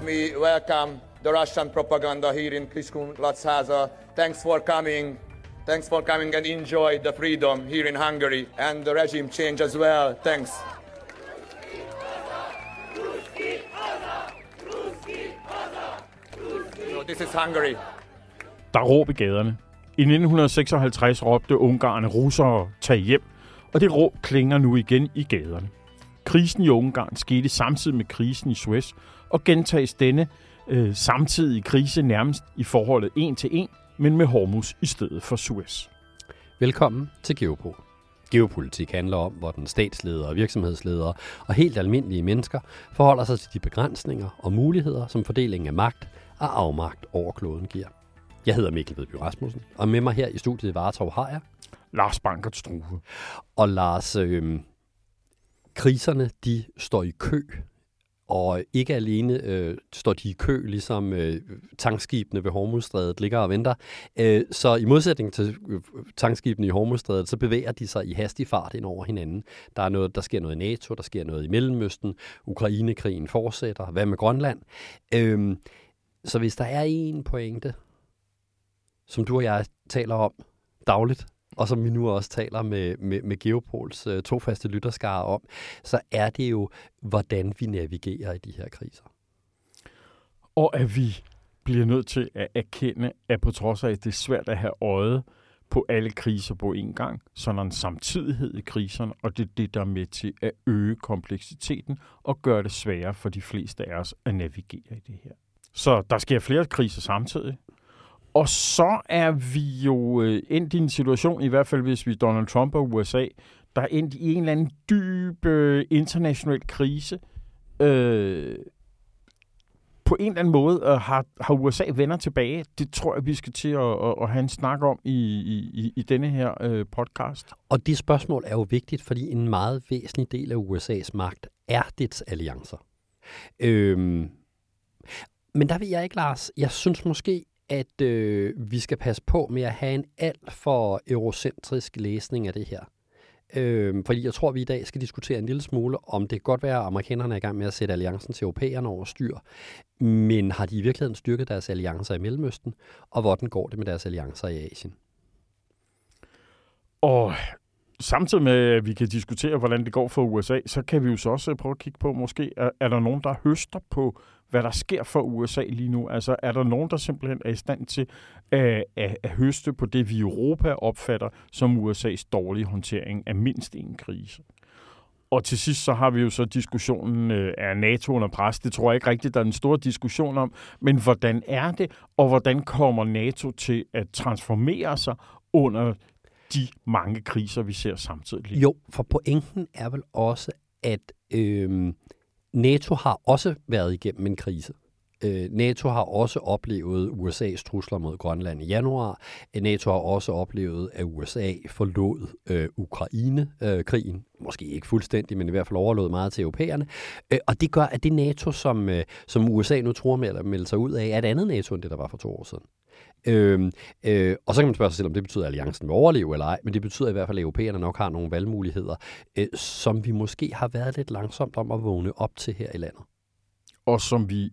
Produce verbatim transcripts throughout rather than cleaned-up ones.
me welcome the Russian propaganda here in Kiskunlátszáza. Thanks for coming. Thanks for coming and enjoy the freedom here in Hungary and the regime change as well. Thanks. So this is Hungary. Der er råb i gaderne. I nitten seksoghalvtreds råbte ungarerne russere tag hjem, og det råb klinger nu igen i gaderne. Krisen i Ungarn skete samtidig med krisen i Suez, og gentages denne øh, samtidige krise nærmest i forholdet en til en, men med Hormuz i stedet for Suez. Velkommen til Geopol. Geopolitik handler om, hvordan statsledere, virksomhedsledere og helt almindelige mennesker forholder sig til de begrænsninger og muligheder, som fordelingen af magt og afmagt over kloden giver. Jeg hedder Mikkel Vedby Rasmussen, og med mig her i studiet i Vartov har jeg Lars Bankert Struve. Og Lars, øh, kriserne de står i kø, og ikke alene øh, står de i kø, ligesom øh, tankskibene ved Hormuzstrædet ligger og venter. Øh, så i modsætning til øh, tankskibene i Hormuzstrædet, så bevæger de sig i hastig fart ind over hinanden. Der er noget, der sker noget i NATO, der sker noget i Mellemøsten, Ukrainekrigen fortsætter, hvad med Grønland? Øh, så hvis der er en pointe, som du og jeg taler om dagligt, og som vi nu også taler med, med, med Geopols uh, tofaste lytterskare om, så er det jo, hvordan vi navigerer i de her kriser. Og at vi bliver nødt til at erkende, at på trods af, at det er svært at have øjet på alle kriser på en gang, så er der en samtidighed i kriserne, og det er det, der er med til at øge kompleksiteten og gøre det sværere for de fleste af os at navigere i det her. Så der sker flere kriser samtidig. Og så er vi jo øh, endt i en situation, i hvert fald hvis vi er Donald Trump og U S A, der er endt i en eller anden dyb øh, international krise. Øh, på en eller anden måde øh, har, har U S A venner tilbage. Det tror jeg, vi skal til at, at, at have en snak om i, i, i denne her øh, podcast. Og det spørgsmål er jo vigtigt, fordi en meget væsentlig del af U S A's magt er dets alliancer. Øhm, men der vil jeg ikke, Lars. Jeg synes måske, at øh, vi skal passe på med at have en alt for eurocentrisk læsning af det her. Øh, fordi jeg tror, vi i dag skal diskutere en lille smule, om det kan godt være, at amerikanerne er i gang med at sætte alliancen til europæerne over styr. Men har de i virkeligheden styrket deres alliancer i Mellemøsten? Og hvordan går det med deres alliancer i Asien? Og samtidig med, at vi kan diskutere, hvordan det går for U S A, så kan vi jo så også prøve at kigge på, måske er, er der nogen, der høster på, hvad der sker for U S A lige nu. Altså er der nogen, der simpelthen er i stand til at, at, at høste på det, vi i Europa opfatter som U S A's dårlige håndtering af mindst en krise. Og til sidst så har vi jo så diskussionen af NATO under pres. Det tror jeg ikke rigtigt, der er en stor diskussion om. Men hvordan er det, og hvordan kommer NATO til at transformere sig under de mange kriser, vi ser samtidig? Jo, for pointen er vel også, at øh, NATO har også været igennem en krise. Øh, NATO har også oplevet U S A's trusler mod Grønland i januar. NATO har også oplevet, at U S A forlod øh, Ukraine-krigen. Øh, Måske ikke fuldstændig, men i hvert fald overlod meget til europæerne. Øh, og det gør, at det NATO, som, øh, som U S A nu tror med at melde sig ud af, er et andet NATO, end det, der var for to år siden. Øh, øh, og så kan man spørge sig selv, om det betyder, at alliancen vil overleve eller ej, men det betyder i hvert fald, at europæerne nok har nogle valgmuligheder, øh, som vi måske har været lidt langsomt om at vågne op til her i landet. Og som vi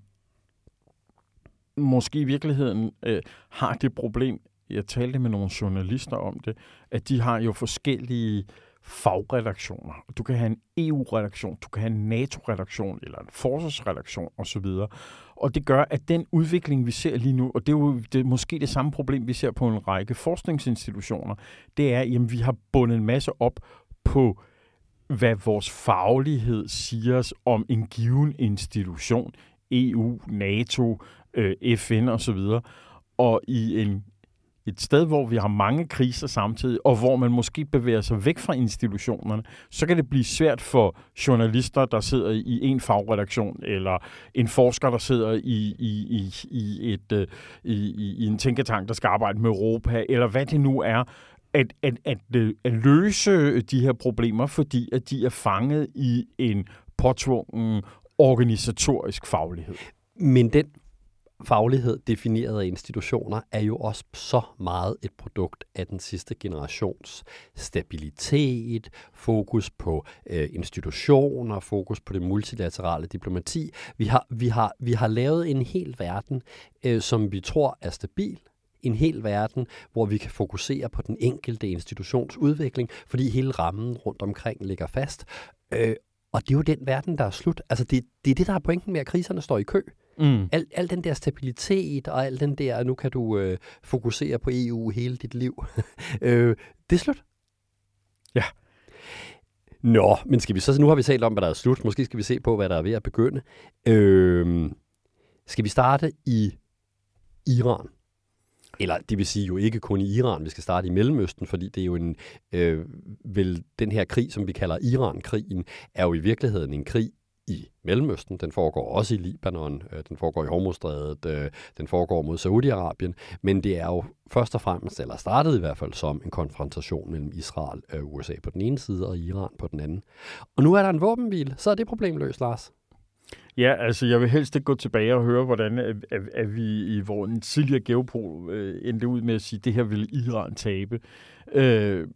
måske i virkeligheden øh, har det problem, jeg talte med nogle journalister om det, at de har jo forskellige fagredaktioner. Du kan have en E U-redaktion, du kan have en NATO-redaktion eller en forsvarsredaktion osv. Og det gør, at den udvikling, vi ser lige nu, og det er jo det er måske det samme problem, vi ser på en række forskningsinstitutioner, det er, at vi har bundet en masse op på, hvad vores faglighed siger os om en given institution, E U, NATO, øh, F N osv. Og i en et sted, hvor vi har mange kriser samtidig, og hvor man måske bevæger sig væk fra institutionerne, så kan det blive svært for journalister, der sidder i en fagredaktion, eller en forsker, der sidder i, i, i, i, et, i, i en tænketank, der skal arbejde med Europa, eller hvad det nu er, at, at, at, at løse de her problemer, fordi at de er fanget i en påtvungen organisatorisk faglighed. Men den faglighed defineret af institutioner er jo også så meget et produkt af den sidste generations stabilitet, fokus på øh, institutioner, fokus på det multilaterale diplomati. Vi har, vi har, vi har lavet en hel verden, øh, som vi tror er stabil. En hel verden, hvor vi kan fokusere på den enkelte institutions udvikling, fordi hele rammen rundt omkring ligger fast. Øh, og det er jo den verden, der er slut. Altså det, det er det, der er pointen med, at kriserne står i kø. Mm. Al, al den der stabilitet og al den der, nu kan du øh, fokusere på E U hele dit liv. øh, det er slut. Ja. Nå, men skal vi så, nu har vi talt om, hvad der er slut. Måske skal vi se på, hvad der er ved at begynde. Øh, skal vi starte i Iran? Eller det vil sige jo ikke kun i Iran, vi skal starte i Mellemøsten, fordi det er jo en, øh, vel, den her krig, som vi kalder Iran-krigen, er jo i virkeligheden en krig i Mellemøsten. Den foregår også i Libanon, øh, den foregår i Hormuzstrædet, øh, den foregår mod Saudi-Arabien, men det er jo først og fremmest, eller startede i hvert fald som en konfrontation mellem Israel og U S A på den ene side og Iran på den anden. Og nu er der en våbenhvile, så er det problemløst, Lars. Ja, altså jeg vil helst ikke gå tilbage og høre, hvordan at, at, at vi i hvor en tidligere geopol øh, endte ud med at sige, at det her vil Iran tabe. Øh,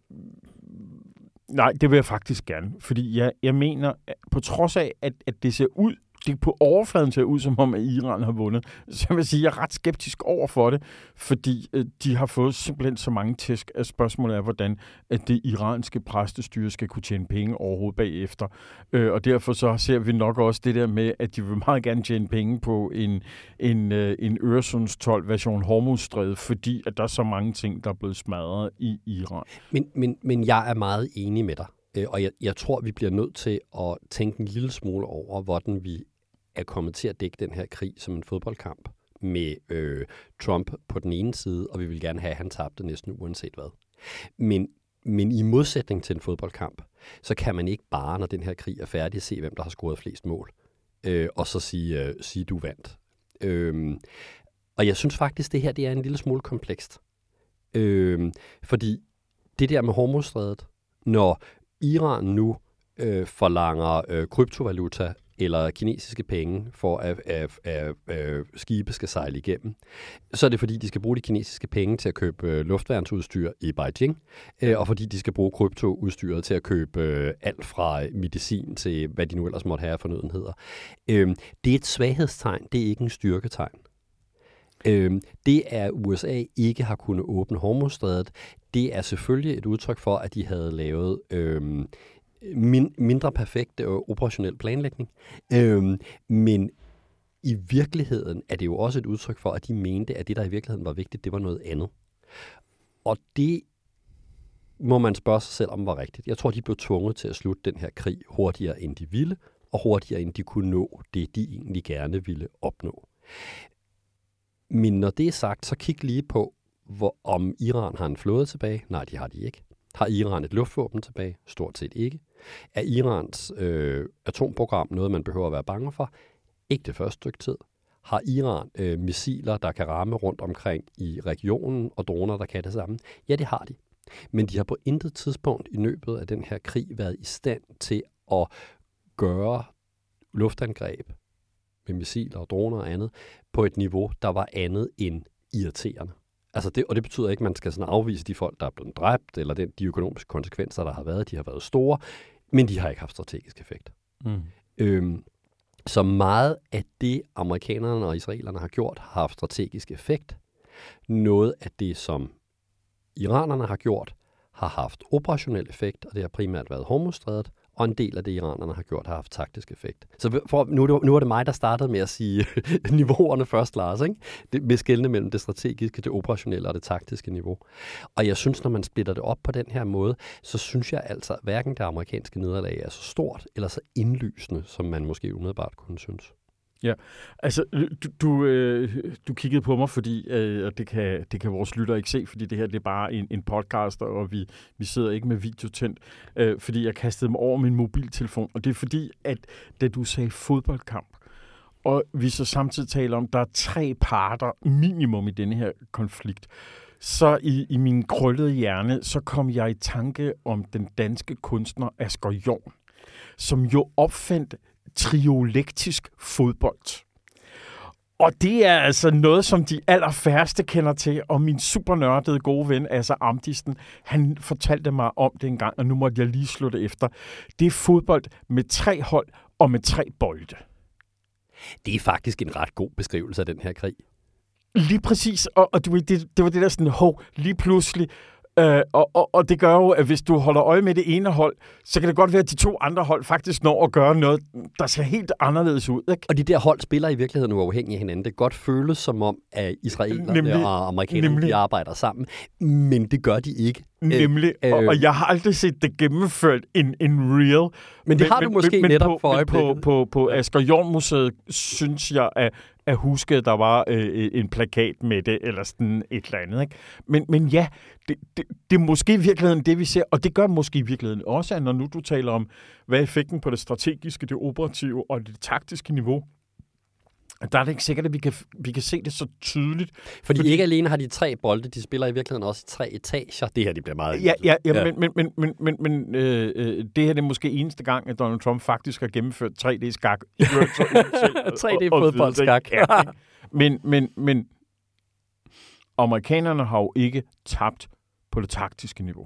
nej, det vil jeg faktisk gerne, fordi jeg, jeg mener, at på trods af, at, at det ser ud, det på overfladen ser ud, som om at Iran har vundet, så jeg vil sige, at jeg er ret skeptisk over for det, fordi øh, de har fået simpelthen så mange tæsk af spørgsmålet af, hvordan at det iranske præstestyre skal kunne tjene penge overhovedet bagefter. Øh, og derfor så ser vi nok også det der med, at de vil meget gerne tjene penge på en, en, øh, en Øresundstold version Hormuzstrædet, fordi at der er så mange ting, der er blevet smadret i Iran. Men, men, men jeg er meget enig med dig. Og jeg, jeg tror, vi bliver nødt til at tænke en lille smule over, hvordan vi er kommet til at dække den her krig som en fodboldkamp med øh, Trump på den ene side, og vi vil gerne have, at han tabte næsten uanset hvad. Men, men i modsætning til en fodboldkamp, så kan man ikke bare, når den her krig er færdig, se, hvem der har scoret flest mål, øh, og så sige, øh, sige du vandt. Øh, og jeg synes faktisk, det her det er en lille smule komplekst. Øh, fordi det der med Hormuzstrædet, når Iran nu øh, forlanger øh, kryptovaluta eller kinesiske penge for at, at, at, at skibe skal sejle igennem, så er det fordi, de skal bruge de kinesiske penge til at købe øh, luftværnsudstyr i Beijing, øh, og fordi de skal bruge kryptoudstyret til at købe øh, alt fra medicin til, hvad de nu ellers måtte have af fornødenheder. Øh, det er et svaghedstegn, det er ikke en styrketegn. Øh, det er U S A ikke har kunnet åbne Hormuzstrædet. Det er selvfølgelig et udtryk for, at de havde lavet øh, min, mindre perfekt øh, operationel planlægning. Øh, men i virkeligheden er det jo også et udtryk for, at de mente, at det, der i virkeligheden var vigtigt, det var noget andet. Og det må man spørge sig selv om var rigtigt. Jeg tror, de blev tvunget til at slutte den her krig hurtigere, end de ville, og hurtigere, end de kunne nå det, de egentlig gerne ville opnå. Men når det er sagt, så kig lige på, hvor, om Iran har en flåde tilbage. Nej, de har de ikke. Har Iran et luftvåben tilbage? Stort set ikke. Er Irans øh, atomprogram noget, man behøver at være bange for? Ikke det første stykke tid. Har Iran øh, missiler, der kan ramme rundt omkring i regionen, og droner, der kan det samme? Ja, det har de. Men de har på intet tidspunkt i løbet af den her krig været i stand til at gøre luftangreb med missiler og droner og andet på et niveau, der var andet end irriterende. Altså det, og det betyder ikke, at man skal sådan afvise de folk, der er blevet dræbt, eller den, de økonomiske konsekvenser, der har været, de har været store, men de har ikke haft strategisk effekt. Mm. Øhm, så meget af det, amerikanerne og israelerne har gjort, har haft strategisk effekt. Noget af det, som iranerne har gjort, har haft operationel effekt, og det har primært været Hormuzstrædet, og en del af det, iranerne har gjort, har haft taktisk effekt. Så for, nu, nu er det mig, der startede med at sige niveauerne først, Lars, ikke? Det, med skelne mellem det strategiske, det operationelle og det taktiske niveau. Og jeg synes, når man splitter det op på den her måde, så synes jeg altså, at hverken det amerikanske nederlag er så stort eller så indlysende, som man måske umiddelbart kunne synes. Ja, altså du, du, øh, du kiggede på mig, fordi øh, og det kan, det kan vores lyttere ikke se, fordi det her det er bare en, en podcast, og vi, vi sidder ikke med video tændt, øh, fordi jeg kastede mig over min mobiltelefon, og det er fordi, at da du sagde fodboldkamp, og vi så samtidig taler om, at der er tre parter minimum i denne her konflikt, så i, i min krøllede hjerne, så kom jeg i tanke om den danske kunstner Asger Jorn, som jo opfandt triolektisk fodbold. Og det er altså noget, som de allerfærste kender til, og min supernørdede gode ven, altså Amdisten, han fortalte mig om det engang, og nu måtte jeg lige slå det efter. Det er fodbold med tre hold og med tre bolde. Det er faktisk en ret god beskrivelse af den her krig. Lige præcis, og, og det, det, det var det der sådan, hov, lige pludselig. Øh, og, og, og det gør jo, at hvis du holder øje med det ene hold, så kan det godt være, at de to andre hold faktisk når at gøre noget, der ser helt anderledes ud. Ikke? Og de der hold spiller i virkeligheden uafhængigt af hinanden. Det kan godt føles som om, at israelerne nemlig, og amerikanerne de arbejder sammen, men det gør de ikke. Nemlig, øh, og, og jeg har aldrig set det gennemført in, in real. Men det har men, du måske men, netop på, for øjeblikket. På, på, på Asger Jorn Museet synes jeg, at, at huske, at der var øh, en plakat med det, eller sådan et eller andet. Ikke? Men, men ja, det, det, det er måske i virkeligheden det, vi ser, og det gør måske i virkeligheden også, at når nu du taler om, hvad er effekten på det strategiske, det operative og det taktiske niveau, der er det ikke sikkert, at vi kan, vi kan se det så tydeligt. Fordi, fordi ikke alene har de tre bolde, de spiller i virkeligheden også i tre etager. Det her, det bliver meget... Ja, ja, ja, ja. men, men, men, men, men, men øh, øh, det her det er måske eneste gang, at Donald Trump faktisk har gennemført tre D-skak. tre D-fodboldskak. Ja, men, men, men amerikanerne har jo ikke tabt på det taktiske niveau.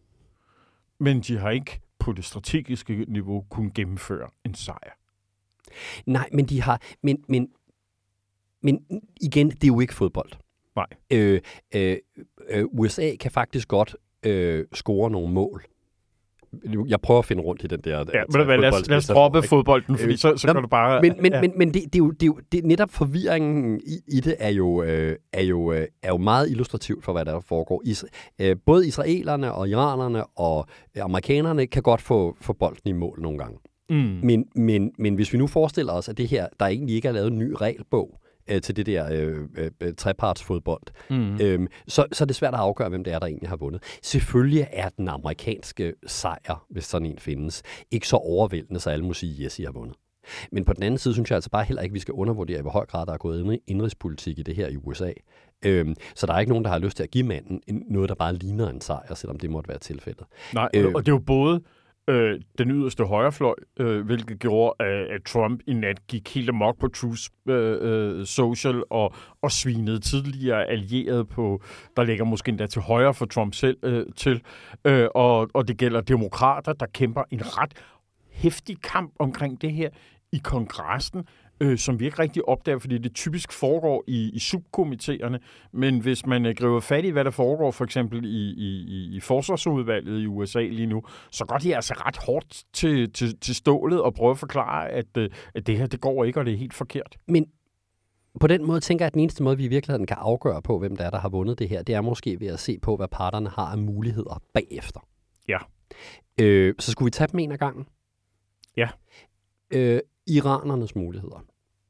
Men de har ikke på det strategiske niveau kunnet gennemføre en sejr. Nej, men de har... Men, men Men igen, det er jo ikke fodbold. Nej. Øh, øh, øh, U S A kan faktisk godt øh, score nogle mål. Jeg prøver at finde rundt i den der... Ja, men lad, lad, lad os droppe fodbolden, fordi så, så kan du bare... Men, men, ja. men, men det, det er jo, det er jo det, netop forvirringen i, i det er jo, øh, er, jo, øh, er jo meget illustrativt for, hvad der foregår. Is, øh, både israelerne og iranerne og amerikanerne kan godt få, få bolden i mål nogle gange. Mm. Men, men, men hvis vi nu forestiller os, at det her, der egentlig ikke er lavet en ny regelbog øh, til det der øh, øh, trepartsfodbold, mm. øh, så, så er det svært at afgøre, hvem det er, der egentlig har vundet. Selvfølgelig er den amerikanske sejr, hvis sådan en findes, ikke så overvældende, så alle må sige, yes, I har vundet. Men på den anden side synes jeg altså bare heller ikke, vi skal undervurdere, i hvor høj grad der er gået indrigspolitik i det her i U S A. Øhm, så der er ikke nogen, der har lyst til at give manden noget, der bare ligner en sejr, selvom det måtte være tilfældet. Nej, øh, og det er jo både øh, den yderste højrefløj, øh, hvilket gjorde, at, at Trump i nat gik helt amok på Truth øh, Social og, og svinede tidligere allierede på, der ligger måske endda til højre for Trump selv øh, til. Øh, og, og det gælder demokrater, der kæmper en ret heftig kamp omkring det her i kongressen, øh, som vi ikke rigtig opdager, fordi det typisk foregår i, i subkomiteerne. Men hvis man øh, griber fat i, hvad der foregår for eksempel i, i, i forsvarsudvalget i U S A lige nu, så går de altså ret hårdt til, til, til stålet og prøver at forklare, at, øh, at det her, det går ikke, og det er helt forkert. Men på den måde tænker jeg, at den eneste måde, vi i virkeligheden kan afgøre på, hvem der er, der har vundet det her, det er måske ved at se på, hvad parterne har af muligheder bagefter. Ja. Øh, så skulle vi tage dem en af gangen? Ja. Øh, iranernes muligheder.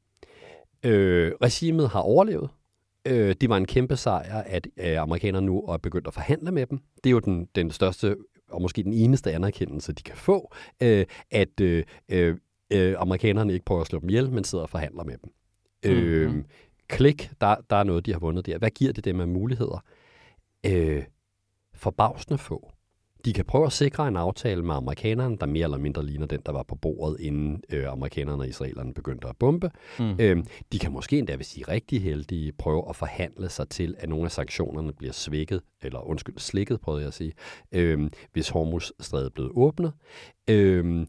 Øh, regimet har overlevet. Øh, det var en kæmpe sejr, at øh, amerikanerne nu er begyndt at forhandle med dem. Det er jo den, den største, og måske den eneste anerkendelse, de kan få, øh, at øh, øh, amerikanerne ikke prøver at slå dem ihjel, men sidder og forhandler med dem. Mm-hmm. Øh, klik, der, der er noget, de har vundet der. Hvad giver det dem af muligheder? Øh, forbavsende få. De kan prøve at sikre en aftale med amerikanerne, der mere eller mindre ligner den, der var på bordet, inden øh, amerikanerne og israelerne begyndte at bombe. Mm. Øh, de kan måske endda, hvis de er rigtig heldige, prøve at forhandle sig til, at nogle af sanktionerne bliver svækket, eller undskyld, slikket, prøvede jeg at sige, øh, hvis Hormuzstrædet er blevet åbnet. Øh,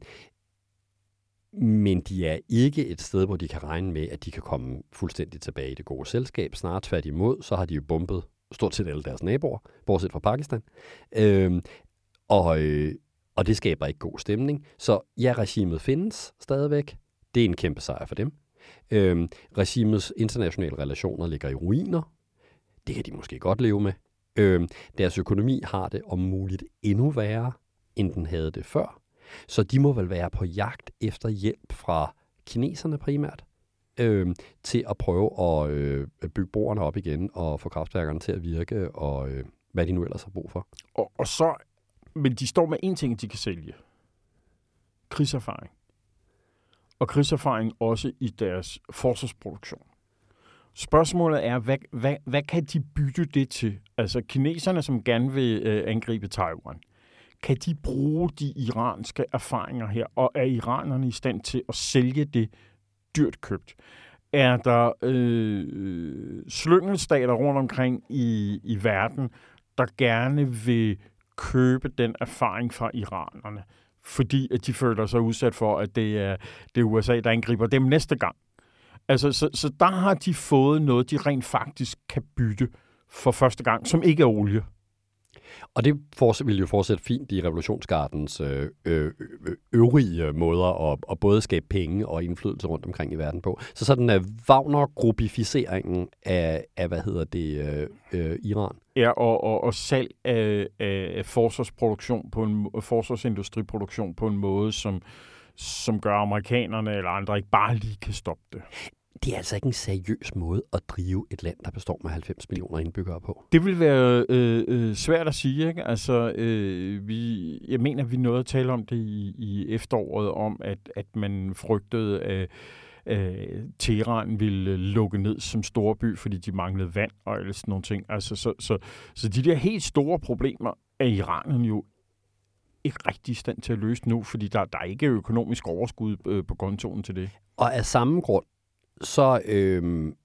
men de er ikke et sted, hvor de kan regne med, at de kan komme fuldstændig tilbage i det gode selskab. Snarere tværtimod, så har de jo bombet stort set alle deres naboer, bortset fra Pakistan. Øh, Og, øh, og det skaber ikke god stemning. Så ja, regimet findes stadigvæk. Det er en kæmpe sejr for dem. Øhm, regimets internationale relationer ligger i ruiner. Det kan de måske godt leve med. Øhm, deres økonomi har det om muligt endnu værre, end den havde det før. Så de må vel være på jagt efter hjælp fra kineserne primært, øhm, til at prøve at øh, bygge broerne op igen og få kraftværkerne til at virke, og øh, hvad de nu ellers har brug for. Og, og så Men de står med én ting, de kan sælge. Krigserfaring. Og krigserfaring også i deres forsvarsproduktion. Spørgsmålet er, hvad, hvad, hvad kan de bytte det til? Altså kineserne, som gerne vil øh, angribe Taiwan. Kan de bruge de iranske erfaringer her? Og er iranerne i stand til at sælge det dyrt købt? er der øh, slyngelstater rundt omkring i, i verden, der gerne vil købe den erfaring fra iranerne, fordi at de føler sig udsat for, at det er, det er U S A, der angriber dem næste gang. Altså, så, så der har de fået noget, de rent faktisk kan bytte for første gang, som ikke er olie. Og det for, vil jo fortsætte fint i revolutionsgardens øh, øh, øvrige måder at, at både skabe penge og indflydelse rundt omkring i verden på. Så sådan er Wagner-gruppificeringen af, af, hvad hedder det, øh, øh, Iran. Ja, og, og, og salg af, af forsvarsproduktion på en forsvarsindustriproduktion på en måde, som, som gør amerikanerne eller andre ikke bare lige kan stoppe det. Det er altså ikke en seriøs måde at drive et land, der består med halvfems millioner indbyggere på. Det vil være øh, øh, svært at sige, ikke? Altså, øh, vi, jeg mener, vi nåede at tale om det i, i efteråret, om at, at man frygtede, at øh, Teheran ville lukke ned som storby, fordi de manglede vand og alle sådan nogle ting. Altså, så, så, så de der helt store problemer er Iranerne jo ikke rigtig i stand til at løse nu, fordi der, der er ikke økonomisk overskud øh, på kontoen til det. Og af samme grund, så, øhm,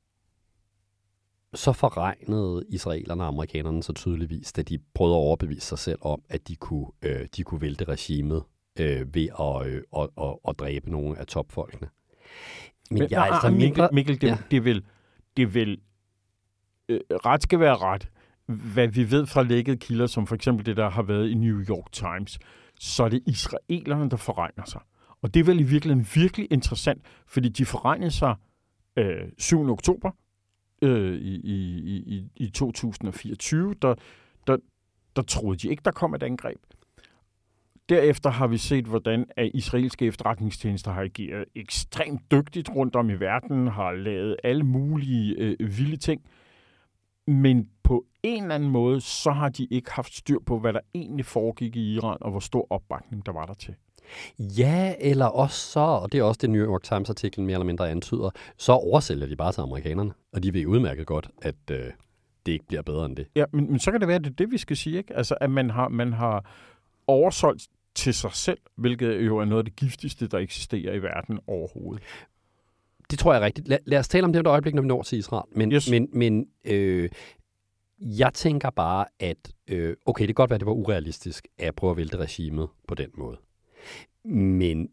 så forregnede israelerne og amerikanerne så tydeligvis, da de prøvede at overbevise sig selv om, at de kunne, øh, de kunne vælte regimet øh, ved at, øh, at, at, at dræbe nogle af topfolkene. Men, Men jeg er altså Mikkel, mindre... Mikkel, det, ja. det vil, det vil øh, ret skal være ret. Hvad vi ved fra lækkede kilder, som for eksempel det, der har været i New York Times, så er det israelerne, der forregner sig. Og det er vel i virkeligheden virkelig interessant, fordi de forregnede sig øh, syvende oktober øh, i, i, i, i to tusind fireogtyve, der, der, der troede de ikke, der kom et angreb. Derefter har vi set, hvordan at israelske efterretningstjenester har ageret ekstremt dygtigt rundt om i verden, har lavet alle mulige øh, vilde ting. Men på en eller anden måde, så har de ikke haft styr på, hvad der egentlig foregik i Iran, og hvor stor opbakning der var der til. Ja, eller også så, og det er også det New York Times-artiklen mere eller mindre antyder, så oversælger de bare til amerikanerne, og de ved udmærket godt, at øh, det ikke bliver bedre end det. Ja, men, men så kan det være, at det er det, vi skal sige, ikke? Altså, at man har, man har oversolgt til sig selv, hvilket jo er noget af det giftigste, der eksisterer i verden overhovedet. Det tror jeg er rigtigt. Lad, lad os tale om det om et øjeblik, når vi når til Israel. Men, yes. men, men øh, jeg tænker bare, at øh, okay, det kan godt være, at det var urealistisk at prøve at vælte regimet på den måde. Men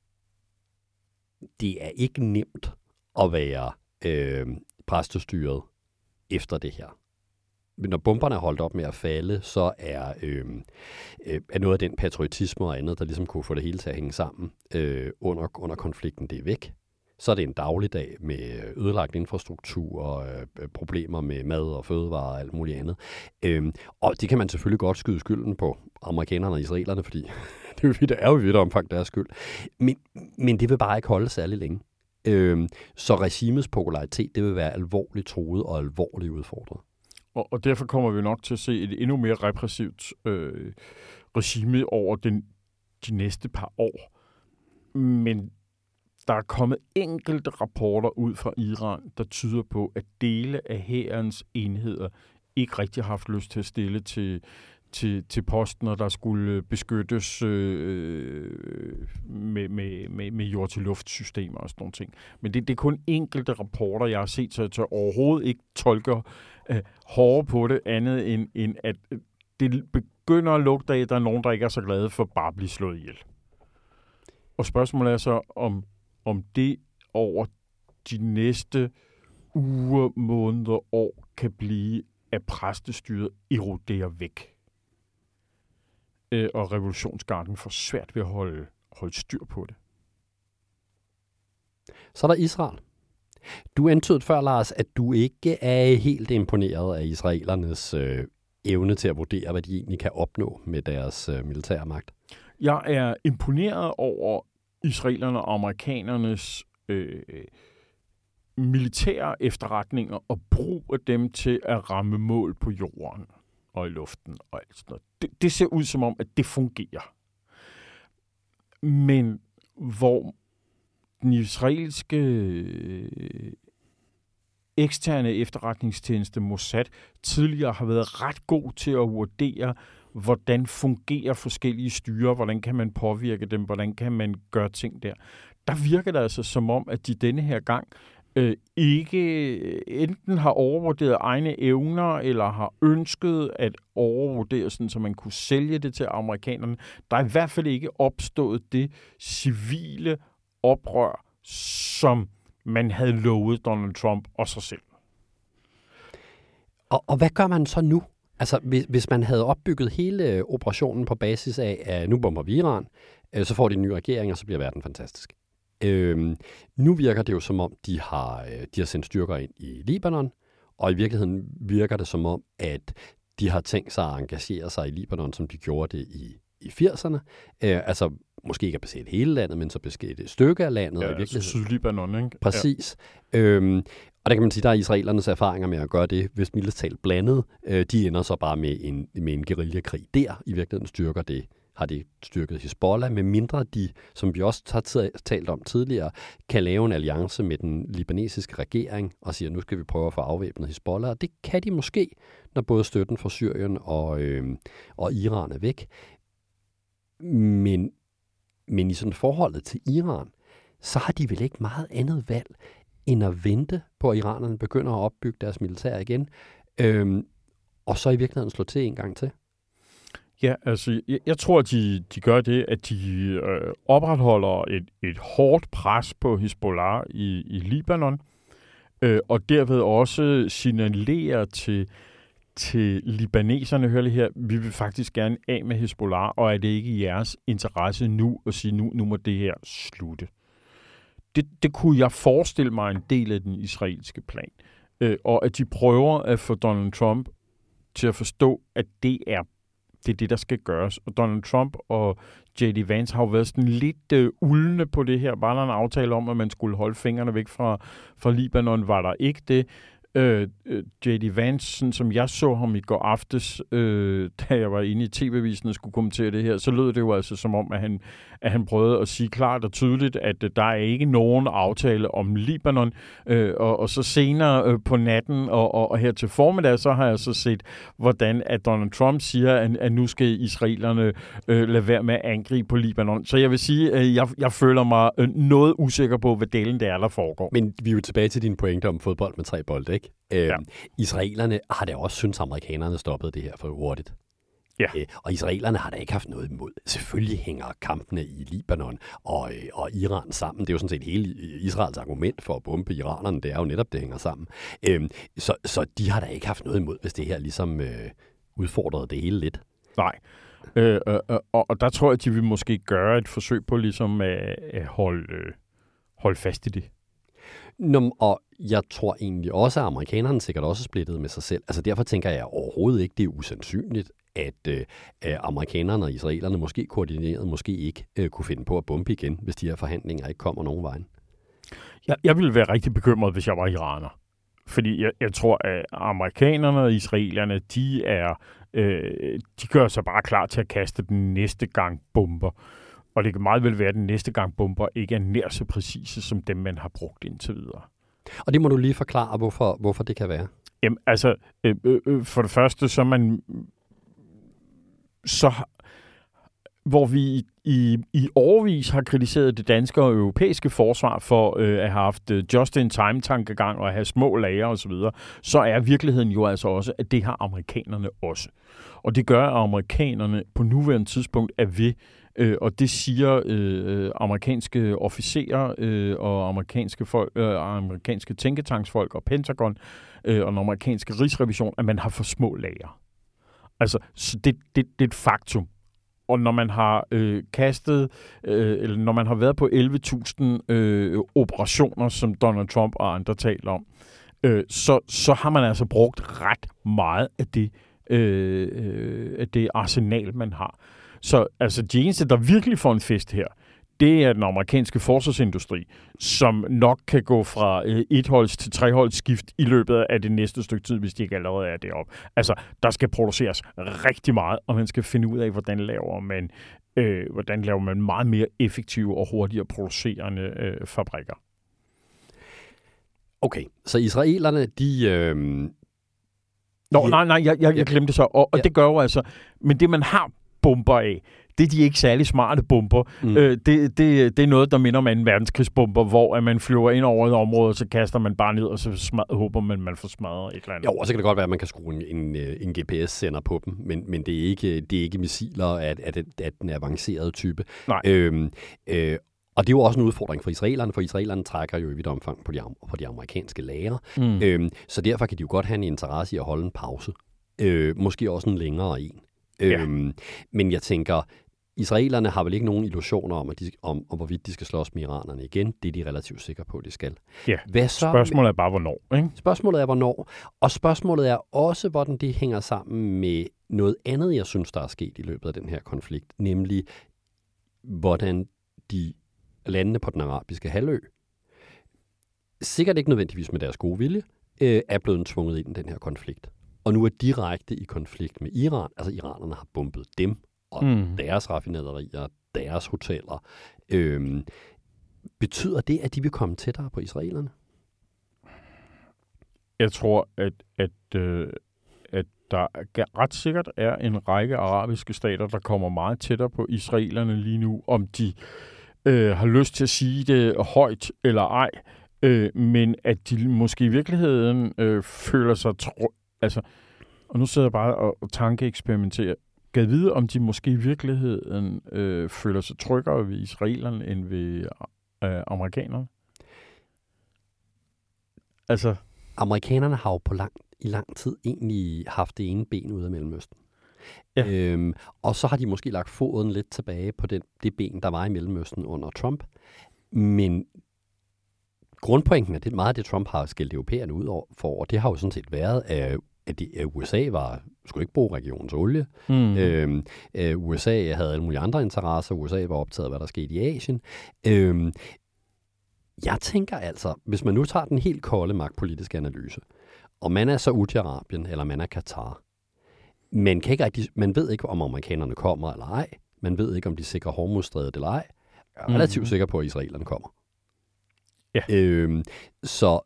det er ikke nemt at være øh, præstestyret efter det her. Men når bomberne er holdt op med at falde, så er, øh, øh, er noget af den patriotisme og andet, der ligesom kunne få det hele til at hænge sammen øh, under, under konflikten, det er væk. Så er det en dagligdag med ødelagt infrastruktur og øh, problemer med mad og fødevarer og alt muligt andet. Øhm, og det kan man selvfølgelig godt skyde skylden på amerikanerne og israelerne, fordi det er jo i vidt omfang deres skyld. Men, men det vil bare ikke holde særlig længe. Øhm, så regimets popularitet, det vil være alvorligt truet og alvorligt udfordret. Og, og derfor kommer vi nok til at se et endnu mere repressivt øh, regime over den, de næste par år. Men der er kommet enkelte rapporter ud fra Iran, der tyder på, at dele af hærens enheder ikke rigtig har haft lyst til at stille til, til, til posten, og der skulle beskyttes øh, med, med, med, med jord-til-luft-systemer og sådan nogle ting. Men det, det er kun enkelte rapporter, jeg har set, så jeg overhovedet ikke tolker øh, hårdt på det, andet end, end at det begynder at lugte af, at der er nogen, der ikke er så glade for bare at blive slået ihjel. Og spørgsmålet er så, om om det over de næste uger, måneder, år kan blive, at præstestyret eroderer væk. Øh, og revolutionsgarden får svært ved at holde, holde styr på det. Så er der Israel. Du antydede før, Lars, at du ikke er helt imponeret af israelernes øh, evne til at vurdere, hvad de egentlig kan opnå med deres øh, militære magt. Jeg er imponeret over israelerne og amerikanernes øh, militære efterretninger og brug af dem til at ramme mål på jorden og i luften og alt sådan noget. Det, det ser ud som om, at det fungerer. Men hvor den israelske øh, eksterne efterretningstjeneste Mossad tidligere har været ret god til at vurdere, hvordan fungerer forskellige styrer, hvordan kan man påvirke dem, hvordan kan man gøre ting der. Der virker det altså som om, at de denne her gang øh, ikke enten har overvurderet egne evner, eller har ønsket at overvurdere, sådan, så man kunne sælge det til amerikanerne. Der er i hvert fald ikke opstået det civile oprør, som man havde lovet Donald Trump og sig selv. Og, og hvad gør man så nu? Altså, hvis, hvis man havde opbygget hele operationen på basis af, at nu bomber vi Iran, øh, så får de en ny regering, og så bliver verden fantastisk. Øh, nu virker det jo som om, de har, de har sendt styrker ind i Libanon, og i virkeligheden virker det som om, at de har tænkt sig at engagere sig i Libanon, som de gjorde det i, i firserne. Øh, altså, måske ikke at besætte hele landet, men så besætte et stykke af landet. Ja, i virkeligheden. altså Sydlibanon, ikke? Præcis. Ja. Øhm, og der kan man sige, der er israelernes erfaringer med at gøre det, hvis mildest talt blandet. Øh, de ender så bare med en, med en guerillakrig der. I virkeligheden styrker det, har det styrket Hezbollah, med mindre de, som vi også har talt om tidligere, kan lave en alliance med den libanesiske regering og siger, nu skal vi prøve at få afvæbnet Hezbollah. Og det kan de måske, når både støtten fra Syrien og, øh, og Iran er væk. Men Men i sådan forholdet til Iran, så har de vel ikke meget andet valg, end at vente på, at iranerne begynder at opbygge deres militær igen, øhm, og så i virkeligheden slå til en gang til. Ja, altså, jeg, jeg tror, de, de gør det, at de øh, opretholder et, et hårdt pres på Hezbollah i, i Libanon, øh, og derved også signalerer til til libaneserne, hør lige her, vi vil faktisk gerne af med Hezbollah, og er det ikke i jeres interesse nu at sige, nu, nu må det her slutte. Det, det kunne jeg forestille mig en del af den israelske plan. Øh, og at de prøver at få Donald Trump til at forstå, at det er det, er det der skal gøres. Og Donald Trump og J D Vance har jo været sådan lidt øh, uldne på det her. Var der en aftale om, at man skulle holde fingrene væk fra, fra Libanon, var der ikke det. Øh, J D Vance, sådan som jeg så ham i går aftes, øh, da jeg var inde i T V-avisen og skulle kommentere det her, så lød det jo altså som om, at han, at han prøvede at sige klart og tydeligt, at øh, der er ikke nogen aftale om Libanon. Øh, og, og så senere øh, på natten og, og, og her til formiddag, så har jeg så set, hvordan at Donald Trump siger, at, at nu skal israelerne øh, lade være med at angribe på Libanon. Så jeg vil sige, at jeg, jeg føler mig øh, noget usikker på, hvad delen det er, der foregår. Men vi er jo tilbage til dine pointer om fodbold med tre bolde, ikke? Øh, ja. Israelerne har da også syntes, at amerikanerne stoppede det her for hurtigt. Ja. Øh, og israelerne har da ikke haft noget imod. Selvfølgelig hænger kampene i Libanon og, øh, og Iran sammen. Det er jo sådan set hele Israels argument for at bombe iranerne. Det er jo netop, det hænger sammen. Øh, så, så de har da ikke haft noget imod, hvis det her ligesom øh, udfordrede det hele lidt. Nej. Øh, øh, øh, og, og der tror jeg, at de vil måske gøre et forsøg på ligesom at, at holde, øh, holde fast i det. Nå, og jeg tror egentlig også, at amerikanerne sikkert også er splittet med sig selv. Altså derfor tænker jeg overhovedet ikke, det er usandsynligt, at øh, amerikanerne og israelerne måske koordineret, måske ikke øh, kunne finde på at bombe igen, hvis de her forhandlinger ikke kommer nogen vejen. Jeg, jeg ville være rigtig bekymret, hvis jeg var iraner. Fordi jeg, jeg tror, at amerikanerne og israelerne, de er, øh, de gør sig bare klar til at kaste den næste gang bomber. Og det kan meget vel være, at den næste gang bomber ikke er nær så præcise, som dem, man har brugt indtil videre. Og det må du lige forklare, hvorfor, hvorfor det kan være. Jamen, altså, øh, øh, for det første, så man... Så, hvor vi i, i, i årevis har kritiseret det danske og europæiske forsvar for øh, at have haft just-in-time-tankegang og at have små lager osv., så, så er virkeligheden jo altså også, at det har amerikanerne også. Og det gør, at amerikanerne på nuværende tidspunkt er ved. Øh, og det siger øh, amerikanske officerer øh, og amerikanske, folk, øh, amerikanske tænketanksfolk og Pentagon øh, og den amerikanske rigsrevision, at man har for små lager. Altså, så det, det, det er et faktum. Og når man har øh, kastet, øh, eller når man har været på elleve tusind øh, operationer, som Donald Trump og andre taler om, øh, så, så har man altså brugt ret meget af det, øh, øh, af det arsenal, man har. Så altså, de eneste, der virkelig får en fest her, det er den amerikanske forsvarsindustri, som nok kan gå fra øh, etholds til treholds skift i løbet af det næste stykke tid, hvis de ikke allerede er deroppe. Altså, der skal produceres rigtig meget, og man skal finde ud af, hvordan laver man, øh, hvordan laver man meget mere effektive og hurtigere producerende øh, fabrikker. Okay, så israelerne, de... Øh... Nå, nej, nej, jeg, jeg, jeg glemte så, og, og ja. det gør jo altså, men det man har bomber af, det er de ikke særlig smarte bomber. Mm. Øh, det, det, det er noget, der minder om anden verdenskrigsbomber, hvor at man flyver ind over et område, og så kaster man bare ned, og så smad, håber man, man får smadret et eller andet. Jo, og så kan det godt være, at man kan skrue en, en, en G P S-sender på dem, men, men det, er ikke, det er ikke missiler af, af, af den avancerede type. Nej. Øhm, øh, Og det er jo også en udfordring for israelerne, for israelerne trækker jo i vidt omfang på de, på de amerikanske lagre. Mm. Øhm, så derfor kan de jo godt have en interesse i at holde en pause. Øh, måske også en længere en. Ja. Øhm, men jeg tænker, israelerne har vel ikke nogen illusioner om, at de, om, om hvorvidt de skal slås med iranerne igen. Det er de relativt sikre på, at de skal. Ja. Hvad så? Spørgsmålet er bare, hvornår. Ikke? Spørgsmålet er, hvornår. Og spørgsmålet er også, hvordan det hænger sammen med noget andet, jeg synes, der er sket i løbet af den her konflikt. Nemlig, hvordan de landene på den arabiske halvø, sikkert ikke nødvendigvis med deres gode vilje, øh, er blevet tvunget ind i den her konflikt. Og nu er direkte i konflikt med Iran. Altså, iranerne har bombet dem, og mm. deres raffinaderier, deres hoteller. Øhm, betyder det, at de vil komme tættere på israelerne? Jeg tror, at, at, øh, at der ret sikkert er en række arabiske stater, der kommer meget tættere på israelerne lige nu, om de øh, har lyst til at sige det højt eller ej, øh, men at de måske i virkeligheden øh, føler sig tro... Altså, og nu sidder jeg bare og, og tankeeksperimenterer. Gad vide, om de måske i virkeligheden øh, føler sig tryggere ved israelerne end ved øh, amerikanerne? Altså... Amerikanerne har jo på lang, i lang tid egentlig haft det ene ben ude af Mellemøsten. Ja. Øhm, og så har de måske lagt foden lidt tilbage på det, det ben, der var i Mellemøsten under Trump. Men grundpointen er, det meget af det, Trump har skældt europæerne ud over, for, og det har jo sådan set været, at, at, de, at U S A var, skulle ikke bruge regionens olie. Mm. Øhm, øh, U S A havde alle mulige andre interesser. U S A var optaget af, hvad der skete i Asien. Øhm, jeg tænker altså, hvis man nu tager den helt kolde magtpolitiske analyse, og man er Saudi-Arabien, eller man er Katar, man, kan ikke rigtig, man ved ikke, om amerikanerne kommer eller ej. Man ved ikke, om de sikrer Hormuzstrædet eller ej. Jeg er relativt mm-hmm. sikker på, at israelerne kommer. Ja. Øhm, så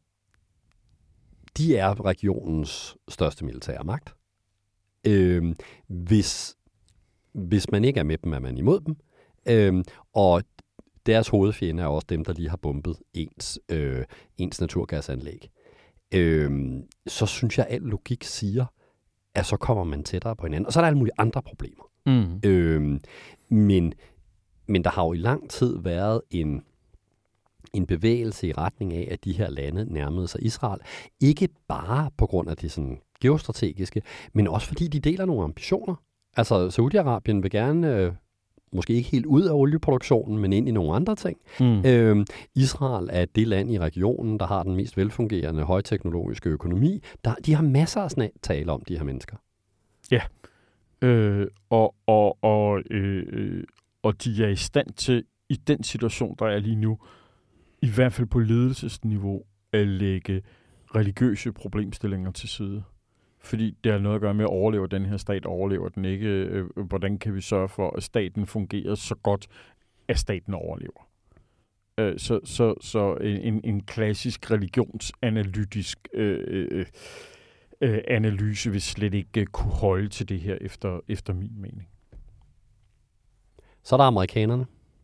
de er regionens største militære magt. Øhm, hvis, hvis man ikke er med dem, er man imod dem. Øhm, og deres hovedfjende er også dem, der lige har bombet ens, øh, ens naturgasanlæg. Øhm, så synes jeg, at al logik siger, at så kommer man tættere på hinanden. Og så er der alle mulige andre problemer. Mm. Øhm, men, men der har jo i lang tid været en, en bevægelse i retning af, at de her lande nærmede sig Israel. Ikke bare på grund af det sådan geostrategiske, men også fordi de deler nogle ambitioner. Altså, Saudi-Arabien vil gerne... Øh, måske ikke helt ud af olieproduktionen, men ind i nogle andre ting. Mm. Øhm, Israel er det land i regionen, der har den mest velfungerende højteknologiske økonomi. Der, de har masser af snak tale om, de her mennesker. Ja, øh, og, og, og, øh, og de er i stand til, i den situation, der er lige nu, i hvert fald på ledelsesniveau, at lægge religiøse problemstillinger til side. Fordi det har noget at gøre med, at overlever den her stat, overlever den ikke. Øh, hvordan kan vi sørge for, at staten fungerer så godt, at staten overlever? Øh, så så, så en, en klassisk religionsanalytisk øh, øh, øh, analyse vil slet ikke kunne holde til det her, efter, efter min mening. Så er der amerikanerne.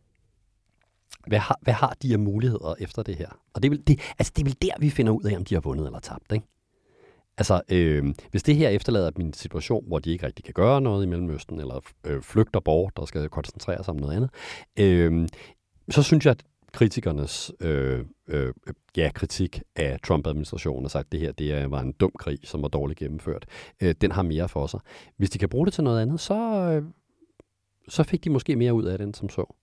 Hvad har, hvad har de af muligheder efter det her? Og det er, vel, det, altså det er vel der, vi finder ud af, om de har vundet eller tabt, ikke? Altså, øh, hvis det her efterlader min situation, hvor de ikke rigtig kan gøre noget i Mellemøsten, eller øh, flygter bort, der skal koncentrere sig om noget andet, øh, så synes jeg, at kritikernes øh, øh, ja, kritik af Trump-administrationen har sagt, at det her det var en dum krig, som var dårligt gennemført. Øh, den har mere for sig. Hvis de kan bruge det til noget andet, så, øh, så fik de måske mere ud af det, end som så.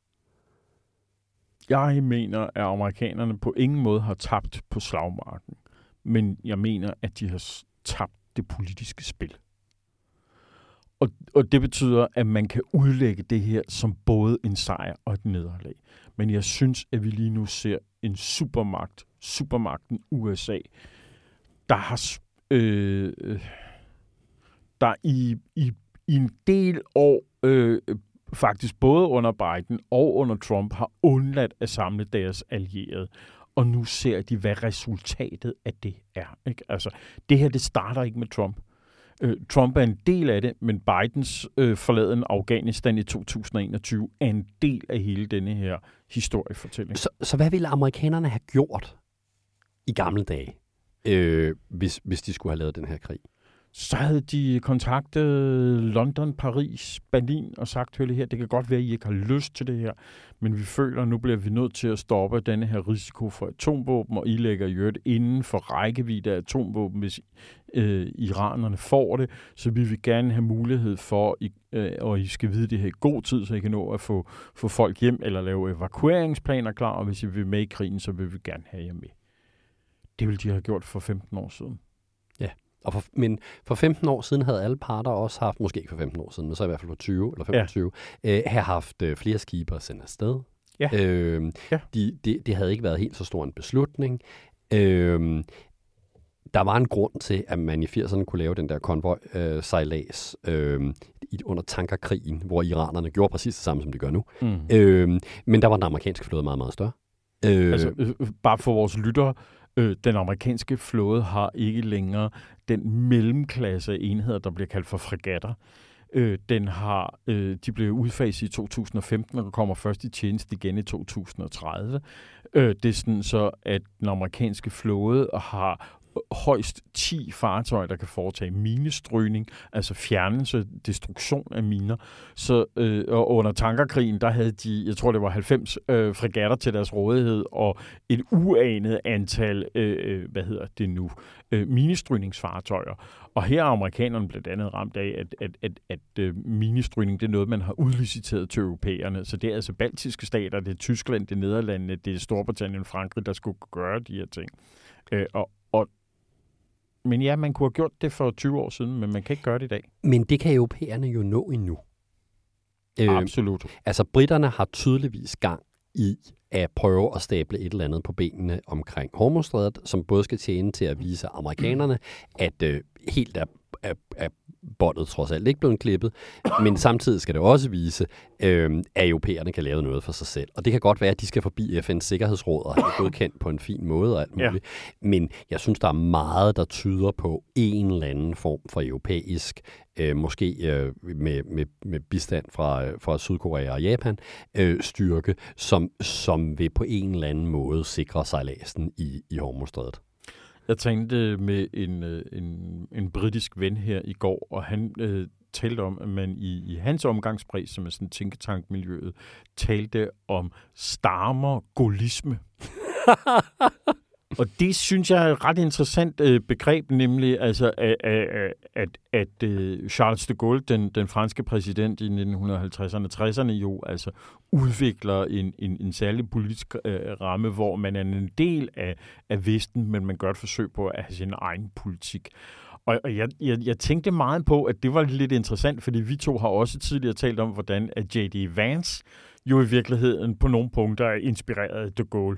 Jeg mener, at amerikanerne på ingen måde har tabt på slagmarken. Men jeg mener, at de har tabt det politiske spil. Og, og det betyder, at man kan udlægge det her som både en sejr og et nederlag. Men jeg synes, at vi lige nu ser en supermagt, supermagten U S A, der har øh, der i, i, i en del år, øh, faktisk både under Biden og under Trump, har undladt at samle deres allierede. Og nu ser de, hvad resultatet af det er. Ikke? Altså, det her, det starter ikke med Trump. Øh, Trump er en del af det, men Bidens øh, forladen Afghanistan i to tusind og enogtyve er en del af hele denne her historiefortælling. Så, så hvad ville amerikanerne have gjort i gamle dage, øh, hvis, hvis de skulle have lavet den her krig? Så havde de kontaktet London, Paris, Berlin og sagt, hør her, det kan godt være, at I ikke har lyst til det her, men vi føler, at nu bliver vi nødt til at stoppe denne her risiko for atomvåben, og I lægger i øvrigt inden for rækkevidde af atomvåben, hvis øh, iranerne får det, så vi vil gerne have mulighed for, øh, og I skal vide det her i god tid, så I kan nå at få, få folk hjem, eller lave evakueringsplaner klar, og hvis I vil med i krigen, så vil vi gerne have jer med. Det ville de have gjort for femten år siden. Ja. Og for, men for femten år siden havde alle parter også haft, måske ikke for femten år siden, men så i hvert fald for tyve eller femogtyve, ja. øh, have haft øh, flere skibe at sende afsted. Ja. Øh, ja. de, de, det havde ikke været helt så stor en beslutning. Øh, der var en grund til, at man i firserne kunne lave den der konvoj-sejlads øh, under tankerkrigen, hvor iranerne gjorde præcis det samme, som de gør nu. Mm. Øh, men der var den amerikanske flåde meget, meget større. Øh, altså, øh, bare for vores lyttere, Øh, den amerikanske flåde har ikke længere den mellemklasse enheder, der bliver kaldt for fregatter. Øh, den har, øh, de blev udfaset i to tusind og femten og kommer først i tjeneste igen i to tusind og tredive. Øh, det er sådan så, at den amerikanske flåde har højst ti fartøjer, der kan foretage minestrygning, altså fjernelse, destruktion af miner. Så øh, og under tankerkrigen, der havde de, jeg tror det var halvfems øh, fregatter til deres rådighed, og et uanet antal, øh, hvad hedder det nu, øh, minestrygningsfartøjer. Og her er amerikanerne blandt andet ramt af, at, at, at, at øh, minestrygning, det er noget, man har udliciteret til europæerne. Så det er altså baltiske stater, det er Tyskland, det er Nederlandene, det er Storbritannien, Frankrig, der skulle gøre de her ting. Øh, og, og Men ja, man kunne have gjort det for tyve år siden, men man kan ikke gøre det i dag. Men det kan europæerne jo nå endnu. Absolut. Øh, altså, britterne har tydeligvis gang i at prøve at stable et eller andet på benene omkring Hormuzstrædet, som både skal tjene til at vise amerikanerne, at øh, helt er, er, er båndet trods alt ikke blevet klippet, men samtidig skal det også vise, øh, at europæerne kan lave noget for sig selv. Og det kan godt være, at de skal forbi F N's Sikkerhedsråd og have godkendt på en fin måde og alt muligt. Ja. Men jeg synes, der er meget, der tyder på en eller anden form for europæisk, øh, måske øh, med, med, med bistand fra, fra Sydkorea og Japan, øh, styrke, som, som vil på en eller anden måde sikre sejladsen i, i Hormuzstrædet. Jeg tænkte med en, en, en britisk ven her i går, og han øh, talte om, at man i, i hans omgangskreds, som er sådan tænketankmiljøet, talte om starmer-gaullisme. Og det synes jeg er et ret interessant øh, begreb, nemlig altså, at, at, at, at øh, Charles de Gaulle, den, den franske præsident i nitten halvtredserne og tresserne, jo altså udvikler en, en, en særlig politisk øh, ramme, hvor man er en del af, af Vesten, men man gør et forsøg på at have sin egen politik. Og, og jeg, jeg, jeg tænkte meget på, at det var lidt interessant, fordi vi to har også tidligere talt om, hvordan at J D Vance jo i virkeligheden på nogle punkter er inspireret af de Gaulle.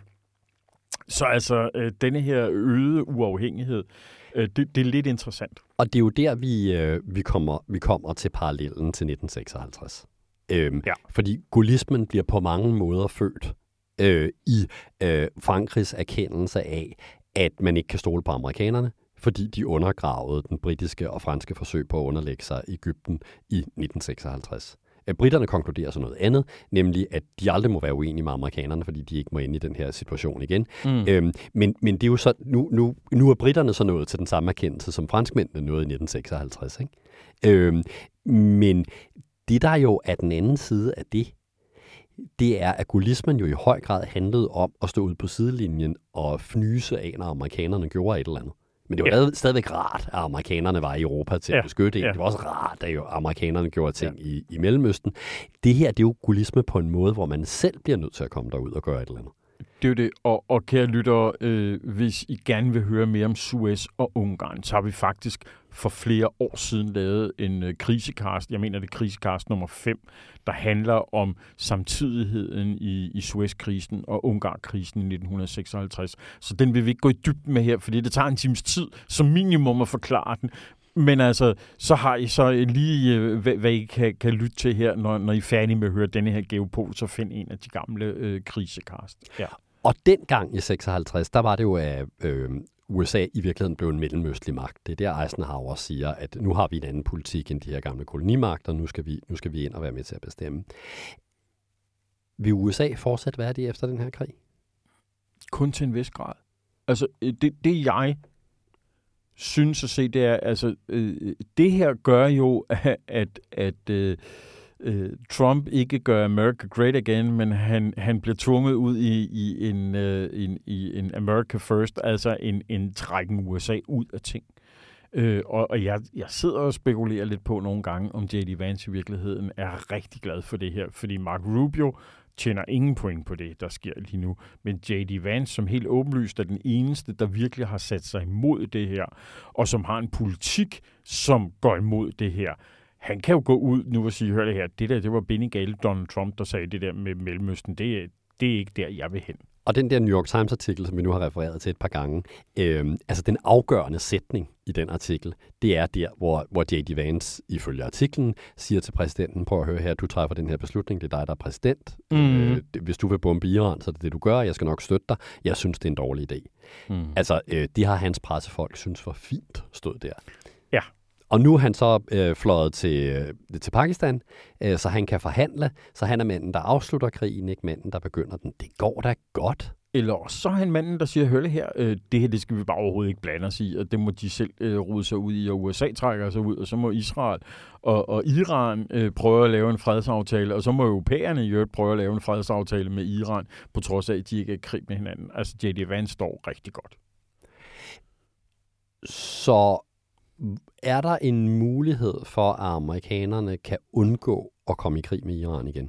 Så altså, øh, denne her øgede uafhængighed, øh, det, det er lidt interessant. Og det er jo der, vi, øh, vi, kommer, vi kommer til parallellen til nitten seksoghalvtreds. Øhm, ja. Fordi gaullismen bliver på mange måder født øh, i øh, Frankrigs erkendelse af, at man ikke kan stole på amerikanerne, fordi de undergravede den britiske og franske forsøg på at underlægge sig Egypten i nitten seksoghalvtreds. Britterne konkluderer så noget andet, nemlig at de aldrig må være uenige med amerikanerne, fordi de ikke må ende i den her situation igen. Mm. Øhm, men, men det er jo så, nu, nu, nu er britterne så nået til den samme erkendelse, som franskmændene nåede i nitten seksoghalvtreds. Ikke? Øhm, men det, der jo er den anden side af det, det er, at gaullismen jo i høj grad handlede om at stå ude på sidelinjen og fnyse af, når amerikanerne gjorde et eller andet. Men det var ja. stadigvæk rart, at amerikanerne var i Europa til at ja. beskytte en. Ja. Det var også rart, at jo amerikanerne gjorde ting ja. i, i Mellemøsten. Det her, det er jo gaullisme på en måde, hvor man selv bliver nødt til at komme derud og gøre et eller andet. Det er jo det. Og, og kære lyttere, øh, hvis I gerne vil høre mere om Suez og Ungarn, så har vi faktisk for flere år siden lavet en øh, krisecast, jeg mener det er krisecast nummer fem, der handler om samtidigheden i, i Suez-krisen og Ungarn-krisen i nitten seksoghalvtreds. Så den vil vi ikke gå i dybden med her, fordi det tager en times tid som minimum at forklare den. Men altså, så har I så lige, øh, hvad, hvad I kan, kan lytte til her, når, når I er færdige med at høre denne her Geopol, så find en af de gamle øh, krisecast. Ja. Og dengang i seksoghalvtreds, der var det jo, at øh, U S A i virkeligheden blev en mellemøstlig magt. Det er der Eisenhower siger, at nu har vi en anden politik end de her gamle kolonimagter, nu skal vi, nu skal vi ind og være med til at bestemme. Vil U S A fortsat være det efter den her krig? Kun til en vis grad. Altså, det, det jeg synes at se, det er, altså, øh, det her gør jo, at, at, at øh, Trump ikke gør America great again, men han, han bliver tvunget ud i, i, en, uh, en, i en America first, altså en, en trækken U S A ud af ting. Uh, og og jeg, jeg sidder og spekulerer lidt på nogle gange, om J D Vance i virkeligheden er rigtig glad for det her, fordi Mark Rubio tjener ingen point på det, der sker lige nu. Men J D Vance, som helt åbenlyst er den eneste, der virkelig har sat sig imod det her, og som har en politik, som går imod det her. Han kan jo gå ud nu og sige, hør det her, det der, det var Benny Gale, Donald Trump, der sagde det der med Mellemøsten. Det, det er ikke der, jeg vil hen. Og den der New York Times-artikel, som vi nu har refereret til et par gange, øh, altså den afgørende sætning i den artikel, det er der, hvor, hvor J D Vance ifølge artiklen siger til præsidenten, prøv at høre her, du træffer den her beslutning, det er dig, der er præsident. Mm. Øh, hvis du vil bombe Iran, så er det det, du gør, jeg skal nok støtte dig. Jeg synes, det er en dårlig idé. Mm. Altså, øh, det har hans pressefolk synes var fint, stod der. Ja. Og nu er han så øh, fløjet til, øh, til Pakistan, øh, så han kan forhandle, så han er manden, der afslutter krigen, ikke manden, der begynder den. Det går da godt. Eller så er han manden, der siger, hør her, øh, det her det skal vi bare overhovedet ikke blande os i, og det må de selv øh, rode sig ud i, og U S A trækker sig ud, og så må Israel og, og Iran øh, prøve at lave en fredsaftale, og så må europæerne i øvrigt prøve at lave en fredsaftale med Iran, på trods af, at de ikke er i krig med hinanden. Altså, J D Vance står rigtig godt. Så er der en mulighed for, at amerikanerne kan undgå at komme i krig med Iran igen?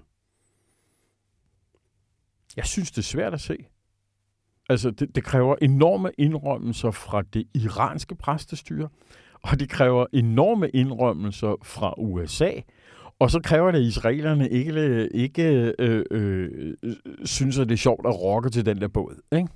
Jeg synes, det er svært at se. Altså, det, det kræver enorme indrømmelser fra det iranske præstestyre, og det kræver enorme indrømmelser fra U S A, og så kræver det, at israelerne ikke, ikke øh, øh, synes, at det er sjovt at rokke til den der båd, ikke?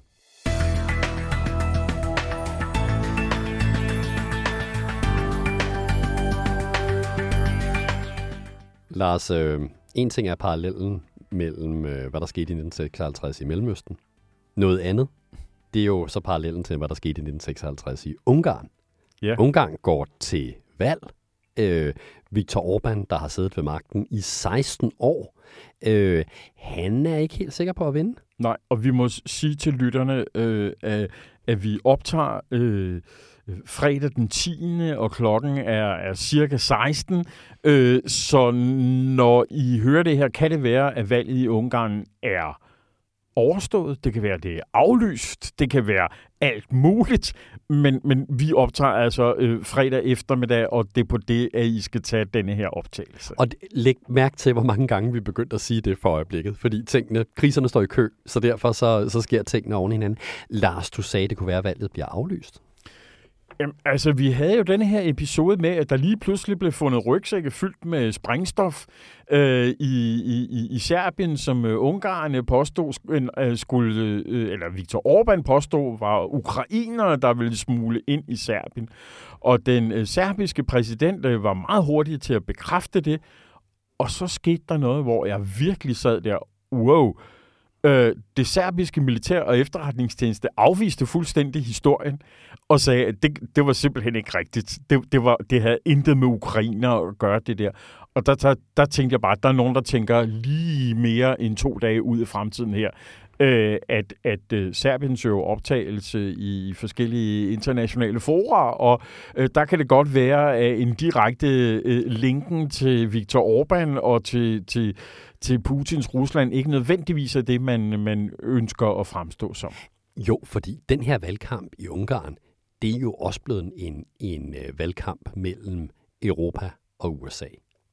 Lars, øh, en ting er parallellen mellem, øh, hvad der skete i nitten seksoghalvtreds i Mellemøsten. Noget andet, det er jo så parallellen til, hvad der skete i nitten seksoghalvtreds i Ungarn. Yeah. Ungarn går til valg. Øh, Viktor Orbán, der har siddet ved magten i seksten år, øh, han er ikke helt sikker på at vinde. Nej, og vi må sige til lytterne, øh, at, at vi optager øh, fredag den tiende og klokken er, er cirka seksten. Øh, så når I hører det her, kan det være, at valget i Ungarn er overstået. Det kan være, det er aflyst. Det kan være alt muligt. Men, men vi optager altså øh, fredag eftermiddag, og det er på det, at I skal tage denne her optagelse. Og læg mærke til, hvor mange gange vi begyndte at sige det for øjeblikket. Fordi tingene, kriserne står i kø, så derfor så, så sker tingene oven i hinanden. Lars, du sagde, det kunne være, at valget bliver aflyst. Jamen, altså, vi havde jo denne her episode med, at der lige pludselig blev fundet rygsække fyldt med sprængstof øh, i, i, i Serbien, som øh, Ungarn påstod, øh, skulle, øh, eller Viktor Orbán påstod, var ukrainere, der ville smule ind i Serbien. Og den øh, serbiske præsident øh, var meget hurtig til at bekræfte det. Og så skete der noget, hvor jeg virkelig sad der, wow. Øh, det serbiske militær- og efterretningstjeneste afviste fuldstændig historien og sagde, at det, det var simpelthen ikke rigtigt. Det, det, var, det havde intet med ukrainer at gøre, det der. Og der, der, der tænkte jeg bare, at der er nogen, der tænker lige mere end to dage ud i fremtiden her, øh, at, at uh, Serbien søger optagelse i forskellige internationale fora, og øh, der kan det godt være, at en direkte øh, linken til Viktor Orbán og til, til til Putins Rusland ikke nødvendigvis er det, man, man ønsker at fremstå som. Jo, fordi den her valgkamp i Ungarn, det er jo også blevet en, en øh, valgkamp mellem Europa og U S A.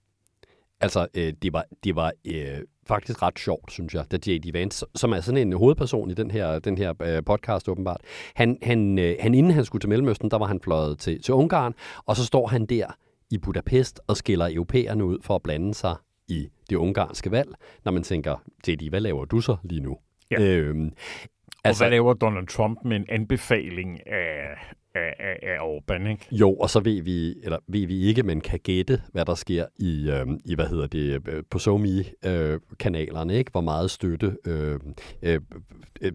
Altså, øh, det var, det var øh, faktisk ret sjovt, synes jeg, da J D Vance, som er sådan en hovedperson i den her, den her øh, podcast åbenbart, han, han, øh, han, inden han skulle til Mellemøsten, der var han fløjet til, til Ungarn, og så står han der i Budapest og skiller europæerne ud for at blande sig i det ungarske valg, når man tænker, J D, hvad laver du så lige nu? Ja. Øhm, altså, og hvad laver Donald Trump med en anbefaling af, af, af, af Orbán, ikke? Jo, og så ved vi, eller ved vi ikke, men kan gætte, hvad der sker i, øh, i hvad hedder det, på SoMe-kanalerne, ikke? Hvor meget støtte øh, øh, øh,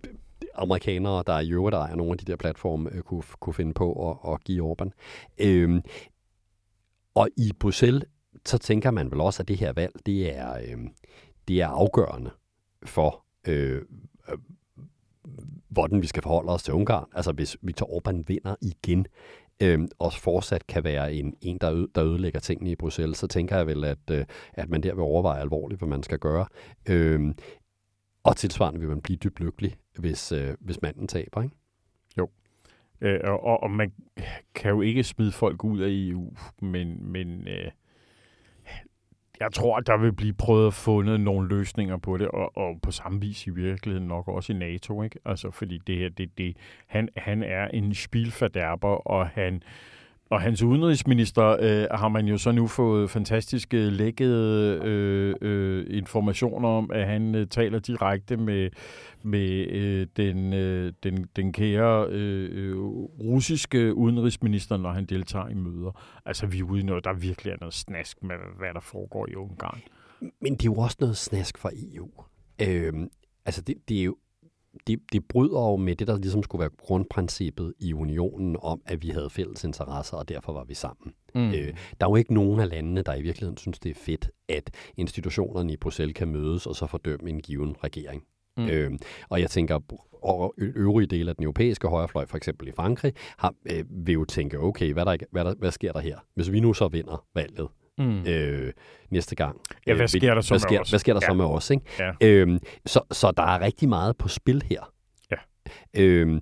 amerikanere, der i øvrigt ejer nogle af de der platforme, øh, kunne, kunne finde på at, at give Orbán. Øh, og i Bruxelles, så tænker man vel også, at det her valg, det er, øh, det er afgørende for, øh, øh, hvordan vi skal forholde os til Ungarn. Altså hvis Viktor Orbán vinder igen, øh, og fortsat kan være en, en der, øde, der ødelægger tingene i Bruxelles, så tænker jeg vel, at, øh, at man der vil overveje alvorligt, hvad man skal gøre. Øh, og tilsvarende vil man blive dybt lykkelig, hvis, øh, hvis manden taber, ikke? Jo. Øh, og, og man kan jo ikke smide folk ud af E U, men, men øh, jeg tror, at der vil blive prøvet at fundet nogle løsninger på det, og, og på samme vis i virkeligheden nok også i NATO, ikke? Altså, fordi det her, det, det, han, han er en spilverderber, og han Og hans udenrigsminister øh, har man jo så nu fået fantastiske lækkede øh, øh, informationer om, at han øh, taler direkte med, med øh, den, øh, den, den kære øh, russiske udenrigsminister, når han deltager i møder. Altså, vi er ude i noget, der virkelig er noget snask med, hvad der foregår i Ungarn. Men det er jo også noget snask fra E U. Øh, altså, det, det er jo Det, det bryder jo med det, der ligesom skulle være grundprincippet i unionen om, at vi havde fælles interesser, og derfor var vi sammen. Mm. Øh, der er jo ikke nogen af landene, der i virkeligheden synes, det er fedt, at institutionerne i Bruxelles kan mødes og så fordømme en given regering. Mm. Øh, og jeg tænker, og øvrige dele af den europæiske højrefløj, for eksempel i Frankrig, har, øh, vil jo tænke, okay, hvad, der, hvad, der, hvad sker der her? Hvis vi nu så vinder valget, Mm. Øh, næste gang. Ja, hvad sker der så hvad sker, med os? Hvad sker der ja. så med os? Ikke? Ja. Øhm, så, så der er rigtig meget på spil her. Ja. Øhm,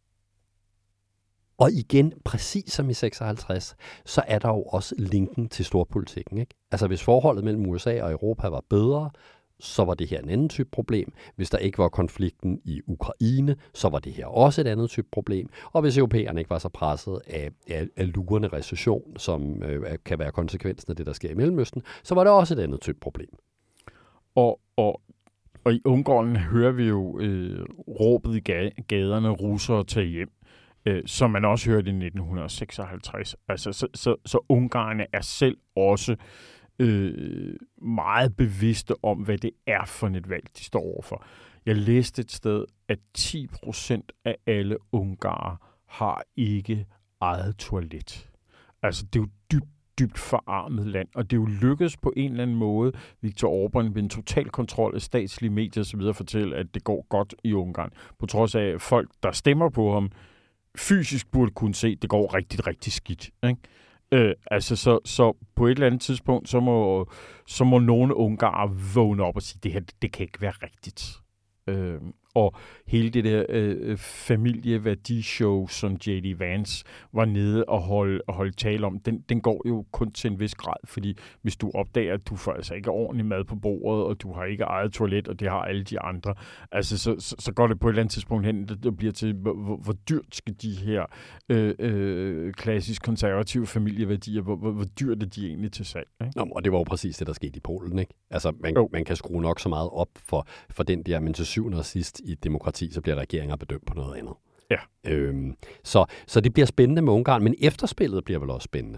og igen, præcis som i seksoghalvtreds, så er der jo også linken til storpolitikken. Ikke? Altså hvis forholdet mellem U S A og Europa var bedre, så var det her en anden type problem. Hvis der ikke var konflikten i Ukraine, så var det her også et andet type problem. Og hvis europæerne ikke var så presset af, af, af lurende recession, som øh, kan være konsekvensen af det, der sker i Mellemøsten, så var det også et andet type problem. Og, og, og i Ungarn hører vi jo øh, råbet i gaderne, russere tage hjem, øh, som man også hørte i nitten seksoghalvtreds. Altså, så, så, så ungarerne er selv også Øh, meget bevidste om, hvad det er for et valg, de står overfor. Jeg læste et sted, at ti procent af alle ungarer har ikke eget toilet. Altså, det er jo dybt, dybt forarmet land, og det er jo lykkedes på en eller anden måde, Viktor Orbán ved en total kontrol af statslige medier osv. fortælle, at det går godt i Ungarn. På trods af, at folk, der stemmer på ham, fysisk burde kunne se, at det går rigtig, rigtig skidt, ikke? Øh, altså, så, så på et eller andet tidspunkt, så må, så må nogle ungarer vågne op og sige, det her, det, det kan ikke være rigtigt. Øh, og hele det der øh, familieværdishow, som J D Vance var nede og holde, og holde tale om, den, den går jo kun til en vis grad, fordi hvis du opdager, at du får altså ikke ordentlig mad på bordet, og du har ikke eget toilet, og det har alle de andre, altså så, så, så går det på et eller andet tidspunkt hen, det bliver til, hvor, hvor dyrt skal de her øh, øh, klassisk konservative familieværdier, hvor, hvor, hvor dyrt er de egentlig til salg, ikke? Nå, og det var jo præcis det, der skete i Polen, ikke? Altså, man, oh. man kan skrue nok så meget op for, for den der, men til syvende og sidst i et demokrati, så bliver regeringer bedømt på noget andet. Ja. Øhm, så, så det bliver spændende med Ungarn, men efterspillet bliver vel også spændende?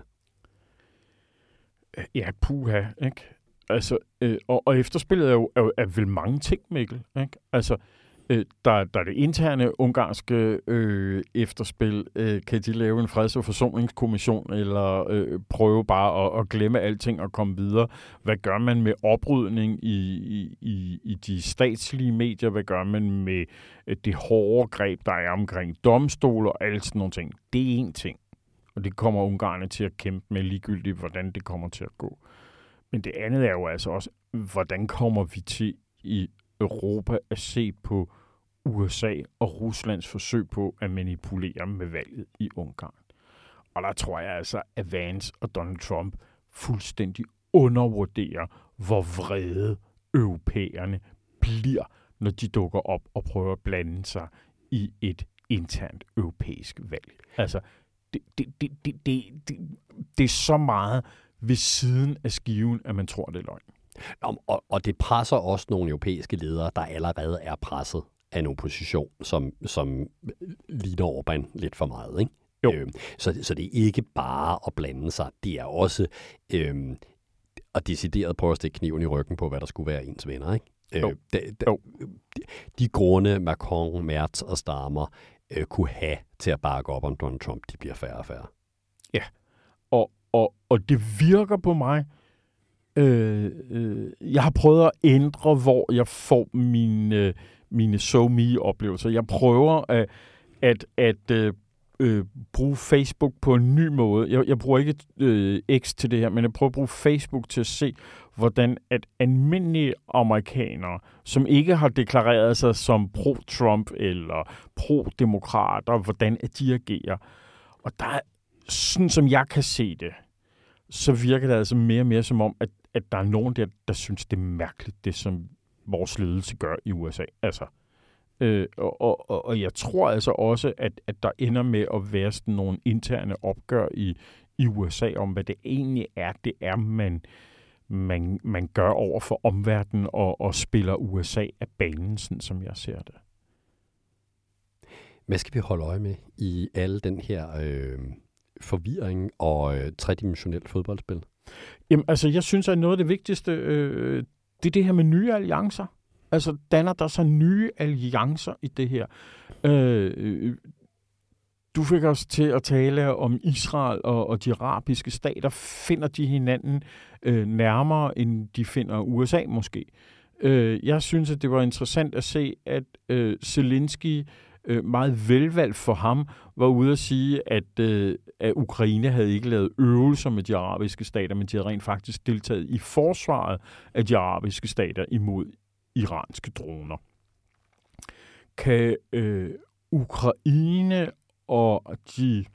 Ja, puha, ikke? Altså, øh, og, og efterspillet er jo er, er vel mange ting, Mikkel, ikke? Altså, øh, der, der er det interne ungarske øh, efterspil. Øh, kan de lave en freds- og forsoningskommission, eller øh, prøve bare at, at glemme alting og komme videre? Hvad gør man med oprydning i, i, i, i de statslige medier? Hvad gør man med øh, det hårde greb, der er omkring domstole og alle sådan nogle ting? Det er én ting, og det kommer ungarerne til at kæmpe med ligegyldigt, hvordan det kommer til at gå. Men det andet er jo altså også, hvordan kommer vi til i Europa at se på U S A og Ruslands forsøg på at manipulere med valget i Ungarn. Og der tror jeg altså, at Vance og Donald Trump fuldstændig undervurderer, hvor vrede europæerne bliver, når de dukker op og prøver at blande sig i et internt europæisk valg. Altså, det, det, det, det, det, det, det er så meget ved siden af skiven, at man tror, det er løgn. Og, og det presser også nogle europæiske ledere, der allerede er presset af en opposition, som, som ligner Orbán lidt for meget, ikke? Jo. Øh, så, så det er ikke bare at blande sig. Det er også øh, at decideret prøve at stikke kniven i ryggen på, hvad der skulle være ens venner, ikke? Øh, de, de, de grunde, Macron, Merz og Starmer øh, kunne have til at bakke op om Donald Trump, de bliver færre og færre. Ja, og, og, og det virker på mig. Øh, øh, jeg har prøvet at ændre, hvor jeg får mine, mine SoMe-oplevelser. Jeg prøver at, at, at øh, øh, bruge Facebook på en ny måde. Jeg, jeg bruger ikke øh, X til det her, men jeg prøver at bruge Facebook til at se, hvordan at almindelige amerikanere, som ikke har deklareret sig som pro-Trump eller pro-demokrater, hvordan at de agerer. Og der er, sådan som jeg kan se det, så virker det altså mere og mere som om, at, at der er nogen der, der synes, det er mærkeligt, det som vores ledelse gør i U S A. Altså, øh, og, og, og jeg tror altså også, at, at der ender med at være sådan nogle interne opgør i, i U S A om, hvad det egentlig er, det er, man, man, man gør over for omverdenen og, og spiller U S A af banen, sådan som jeg ser det. Hvad skal vi holde øje med i alle den her øh, forvirring og øh, tredimensionelt fodboldspil? Jamen, altså, jeg synes, at noget af det vigtigste, øh, det er det her med nye alliancer. Altså, danner der så nye alliancer i det her? Øh, øh, du fik os til at tale om Israel og, og de arabiske stater. Finder de hinanden øh, nærmere, end de finder U S A måske? Øh, jeg synes, at det var interessant at se, at øh, Zelensky øh, meget velvalgt for ham var ude at sige, at, øh, at Ukraine havde ikke lavet øvelser med de arabiske stater, men de havde rent faktisk deltaget i forsvaret af de arabiske stater imod iranske droner. Kan øh, Ukraine og de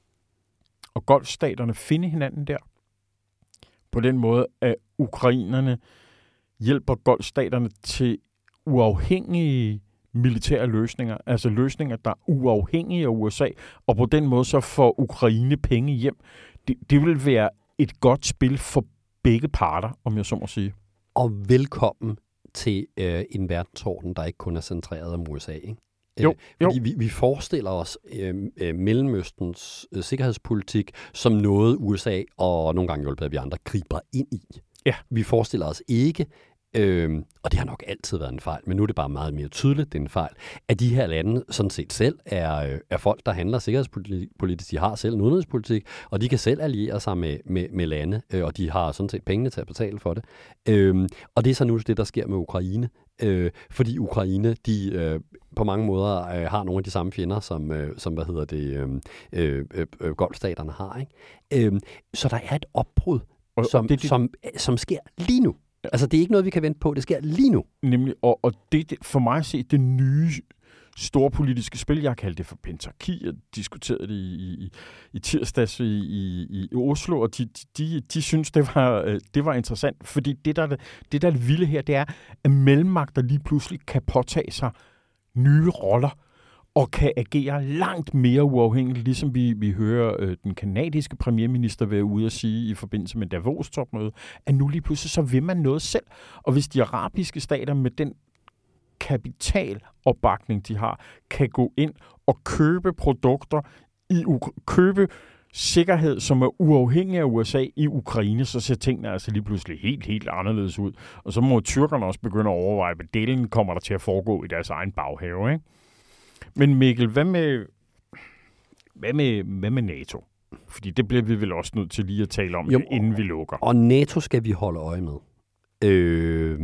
og golfstaterne finde hinanden der? På den måde, at ukrainerne hjælper golfstaterne til uafhængige militære løsninger, altså løsninger, der er uafhængige af U S A, og på den måde så får Ukraine penge hjem. Det, det vil være et godt spil for begge parter, om jeg så må sige. Og velkommen til øh, en verdensorden, der ikke kun er centreret om U S A, ikke? Jo, jo. Fordi vi, vi forestiller os øh, øh, Mellemøstens øh, sikkerhedspolitik som noget U S A og nogle gange hjulpet af vi andre griber ind i. Ja. Vi forestiller os ikke, øh, og det har nok altid været en fejl, men nu er det bare meget mere tydeligt, det er en fejl, at de her lande sådan set selv er, øh, er folk, der handler sikkerhedspolitisk. De har selv en udenrigspolitik, og de kan selv alliere sig med, med, med lande, øh, og de har sådan set pengene til at betale for det. Øh, og det er så nu det, der sker med Ukraine. Øh, fordi Ukraine, de øh, på mange måder øh, har nogle af de samme fjender, som, øh, som hvad hedder det, øh, øh, øh, golfstaterne har, ikke? Øh, så der er et opbrud, og, som, og det, det, som, som sker lige nu. Altså, det er ikke noget, vi kan vente på. Det sker lige nu. Nemlig, og, og det, det for mig at se, det nye store politiske spil, jeg kaldte det for pentarki, jeg diskuterede det i, i, i tirsdags i, i, i Oslo, og de, de, de synes, det var, det var interessant, fordi det der, det, der er det vilde her, det er, at mellemmagter lige pludselig kan påtage sig nye roller, og kan agere langt mere uafhængigt, ligesom vi, vi hører øh, den kanadiske premierminister være ude at sige i forbindelse med Davos-topmøde, at nu lige pludselig så vil man noget selv. Og hvis de arabiske stater med den kapitalopbakning, de har, kan gå ind og købe produkter, i købe sikkerhed, som er uafhængig af U S A i Ukraine, så ser tingene altså lige pludselig helt, helt anderledes ud. Og så må tyrkerne også begynde at overveje, hvad delen kommer der til at foregå i deres egen baghave, ikke? Men Mikkel, hvad med, hvad med, hvad med NATO? Fordi det bliver vi vel også nødt til lige at tale om, jo, inden vi lukker. Og NATO skal vi holde øje med. Øh...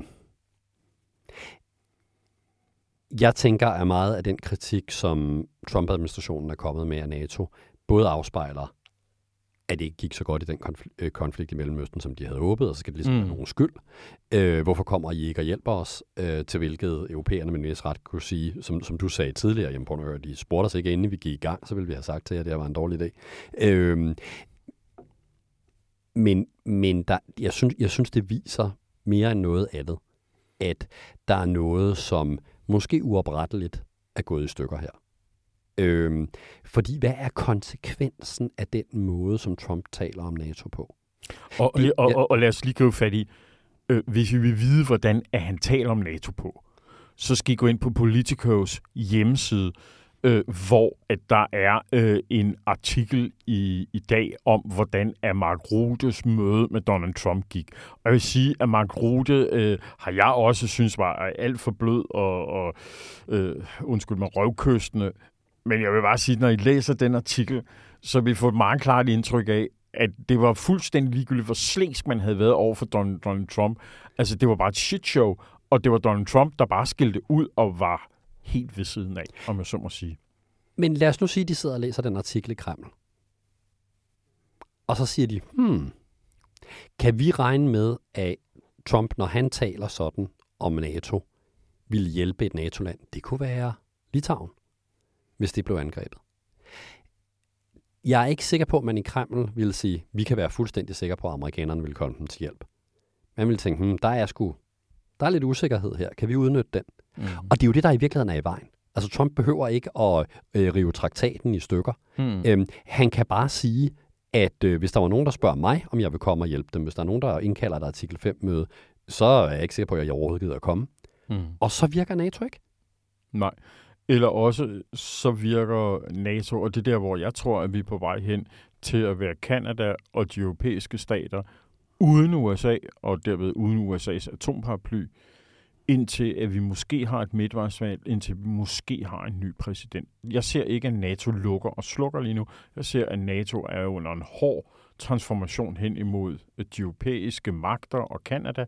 Jeg tænker, at meget af den kritik, som Trump-administrationen er kommet med af NATO, både afspejler, at det ikke gik så godt i den konfl- konflikt i Mellemøsten, som de havde håbet, og så skal det ligesom mm. være nogen skyld. Øh, hvorfor kommer I ikke og hjælper os? Øh, til hvilket europæerne med en vis ret kunne sige, som, som du sagde tidligere, jamen prøv at høre, de spurgte os ikke, inden vi gik i gang, så ville vi have sagt til jer, at det var en dårlig idé. Øh, men men der, jeg, synes, jeg synes, det viser mere end noget andet, at der er noget, som måske uopretteligt er gået i stykker her. Øhm, fordi hvad er konsekvensen af den måde, som Trump taler om NATO på? Og, det, og, og, og lad os lige gribe fat i, øh, hvis vi vil vide, hvordan at han taler om NATO på, så skal I gå ind på Politicos hjemmeside, øh, hvor at der er øh, en artikel i, i dag om, hvordan at Mark Ruthes møde med Donald Trump gik. Og jeg vil sige, at Mark Rutte øh, har jeg også synes var alt for blød og, og øh, undskyld mig, røvkystende. Men jeg vil bare sige, at når I læser den artikel, så vil I få et meget klart indtryk af, at det var fuldstændig ligegyldigt, hvor slæsk man havde været over for Donald, Donald Trump. Altså, det var bare et shitshow, og det var Donald Trump, der bare skilte ud og var helt ved siden af, om jeg så må sige. Men lad os nu sige, at de sidder og læser den artikel i Kreml. Og så siger de, hmm, kan vi regne med, at Trump, når han taler sådan om NATO, vil hjælpe et NATO-land? Det kunne være Litauen, hvis det blev angrebet. Jeg er ikke sikker på, at man i Kreml ville sige, vi kan være fuldstændig sikre på, at amerikanerne vil komme dem til hjælp. Man vil tænke, hmm, der er sgu, der er lidt usikkerhed her. Kan vi udnytte den? Mm. Og det er jo det, der i virkeligheden er i vejen. Altså Trump behøver ikke at øh, rive traktaten i stykker. Mm. Øhm, han kan bare sige, at øh, hvis der var nogen, der spørger mig, om jeg vil komme og hjælpe dem, hvis der er nogen, der indkalder et artikel fem-møde, så er jeg ikke sikker på, at jeg overhovedet gider at komme. Mm. Og så virker NATO ikke. Nej. Eller også så virker NATO, og det er der, hvor jeg tror, at vi er på vej hen til at være Canada og de europæiske stater uden U S A, og derved uden U S A's atomparaply, indtil at vi måske har et midtvejsvalg, indtil vi måske har en ny præsident. Jeg ser ikke, at NATO lukker og slukker lige nu. Jeg ser, at NATO er under en hård transformation hen imod de europæiske magter og Canada,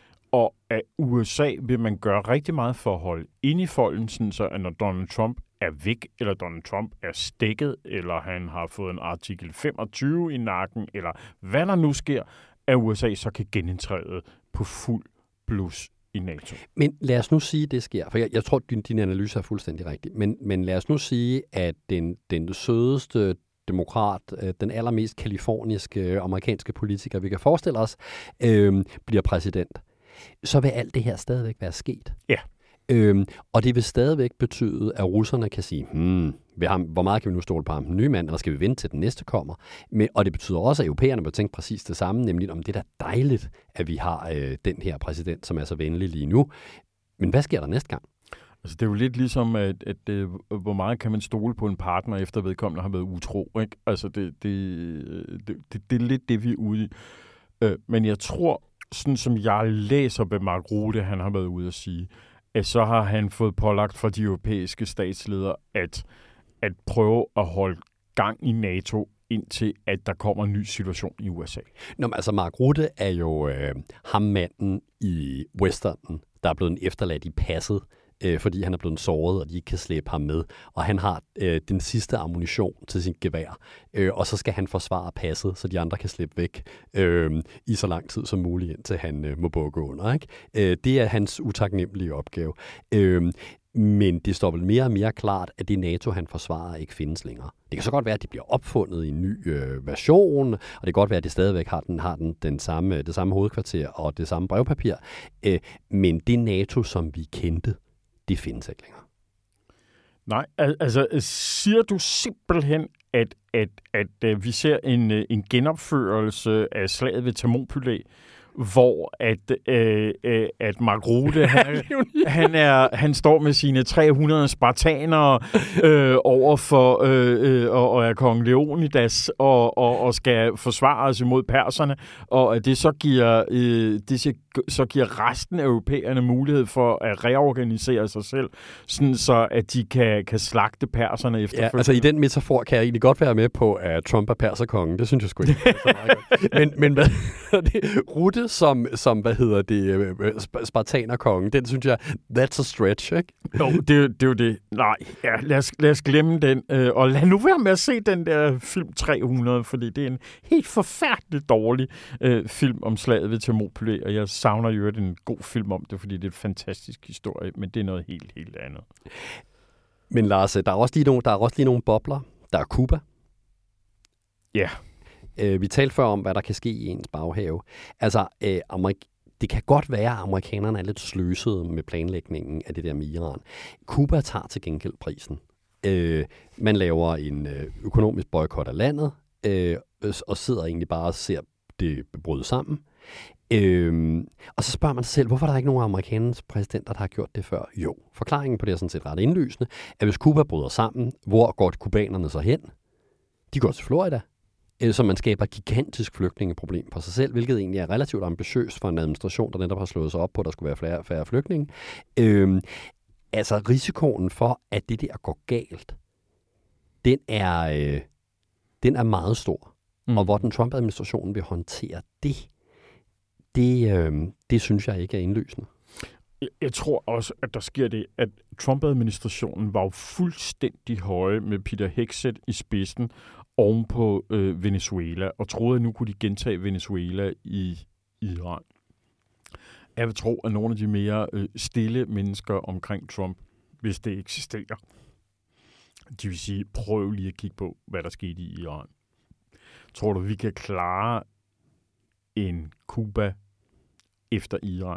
og at U S A vil man gøre rigtig meget for at holde inde i folden, sådan så at når Donald Trump er væk, eller Donald Trump er stikket, eller han har fået en artikel femogtyve i nakken, eller hvad der nu sker, at U S A så kan genindtræde på fuld blus i NATO. Men lad os nu sige, at det sker, for jeg, jeg tror, at din, din analyse er fuldstændig rigtig, men, men lad os nu sige, at den, den sødeste demokrat, den allermest kaliforniske amerikanske politiker, vi kan forestille os, øh, bliver præsident. Så vil alt det her stadigvæk være sket. Ja. Øhm, og det vil stadigvæk betyde, at russerne kan sige, hmm, ham, hvor meget kan vi nu stole på ham, den nye mand, eller skal vi vente til den næste kommer? Men, og det betyder også, at europæerne vil tænke præcis det samme, nemlig om det er da dejligt, at vi har øh, den her præsident, som er så venlig lige nu. Men hvad sker der næste gang? Altså, det er jo lidt ligesom, at, at det, hvor meget kan man stole på en partner, efter vedkommende har været utro, ikke? Altså, det, det, det, det, det er lidt det, vi er ude i. Øh, men jeg tror, sådan som jeg læser, hvad Mark Rutte, han har været ude at sige, at så har han fået pålagt fra de europæiske statsledere at, at prøve at holde gang i NATO, indtil at der kommer en ny situation i U S A. Nå, men altså Mark Rutte er jo øh, ham manden i Westernen, der er blevet efterladt i passet, øh, fordi han er blevet såret, og de ikke kan slæbe ham med. Og han har øh, den sidste ammunition til sit gevær, øh, og så skal han forsvare passet, så de andre kan slippe væk øh, i så lang tid som muligt, indtil han øh, må bukke under. Ikke? Øh, det er hans utaknemmelige opgave. Øh, men det står vel mere og mere klart, at det NATO, han forsvarer, ikke findes længere. Det kan så godt være, at det bliver opfundet i en ny øh, version, og det kan godt være, at det stadigvæk har den, har den, den samme, det samme hovedkvarter og det samme brevpapir. Øh, men det NATO, som vi kendte, det findes ikke længere. Nej, al- altså siger du simpelthen, at, at, at, at vi ser en, en genopførelse af slaget ved Thermopylæ, hvor at, øh, øh, at Mark Rutte, han, han, er, han står med sine tre hundrede spartanere øh, over for øh, øh, og, og er kong Leonidas og, og, og skal forsvare os imod perserne, og at det så giver, øh, det så giver resten af europæerne mulighed for at reorganisere sig selv, sådan så at de kan, kan slagte perserne efterfølgende. Ja, altså i den metafor kan jeg egentlig godt være med på, at Trump er perserkongen. Det synes jeg sgu ikke. men, men hvad det, Rutte som, som, hvad hedder det, spartanerkongen, den synes jeg, that's a stretch, ikke? Jo, det, det er jo det. Nej, ja, lad os, lad os glemme den. Øh, og lad nu være med at se den der film tre hundrede, fordi det er en helt forfærdelig dårlig øh, film om slaget ved Thermopylæ, og jeg savner jo en god film om det, fordi det er en fantastisk historie, men det er noget helt, helt andet. Men Lars, der er også lige nogle, der er også lige nogle bobler. Der er Cuba. Ja. Øh, vi talte før om, hvad der kan ske i ens baghave. Altså, øh, Amerik- det kan godt være, at amerikanerne er lidt sløsede med planlægningen af det der med Iran. Cuba tager til gengæld prisen. Øh, man laver en øh, økonomisk boykot af landet, øh, og sidder egentlig bare og ser det bryde sammen. Øhm, og så spørger man sig selv, hvorfor er der ikke nogen amerikanske præsidenter, der har gjort det før? Jo, forklaringen på det er sådan set ret indlysende, at hvis Cuba bryder sammen, hvor går kubanerne så hen? De går til Florida. Så man skaber et gigantisk flygtningeproblem på sig selv, hvilket egentlig er relativt ambitiøst for en administration, der netop har slået sig op på, at der skulle være flere, færre flygtninge. Øhm, altså risikoen for, at det der går galt, den er, øh, den er meget stor. Mm. Og hvordan Trump-administrationen vil håndtere det, det, øh, det synes jeg ikke er indlysende. Jeg, jeg tror også, at der sker det, at Trump-administrationen var jo fuldstændig høje med Peter Hegseth i spidsen oven på øh, Venezuela, og troede, at nu kunne de gentage Venezuela i Iran. Jeg vil tro, at nogle af de mere øh, stille mennesker omkring Trump, hvis det eksisterer, de vil sige, prøv lige at kigge på, hvad der skete i Iran. Tror du, vi kan klare en Cuba efter Iran?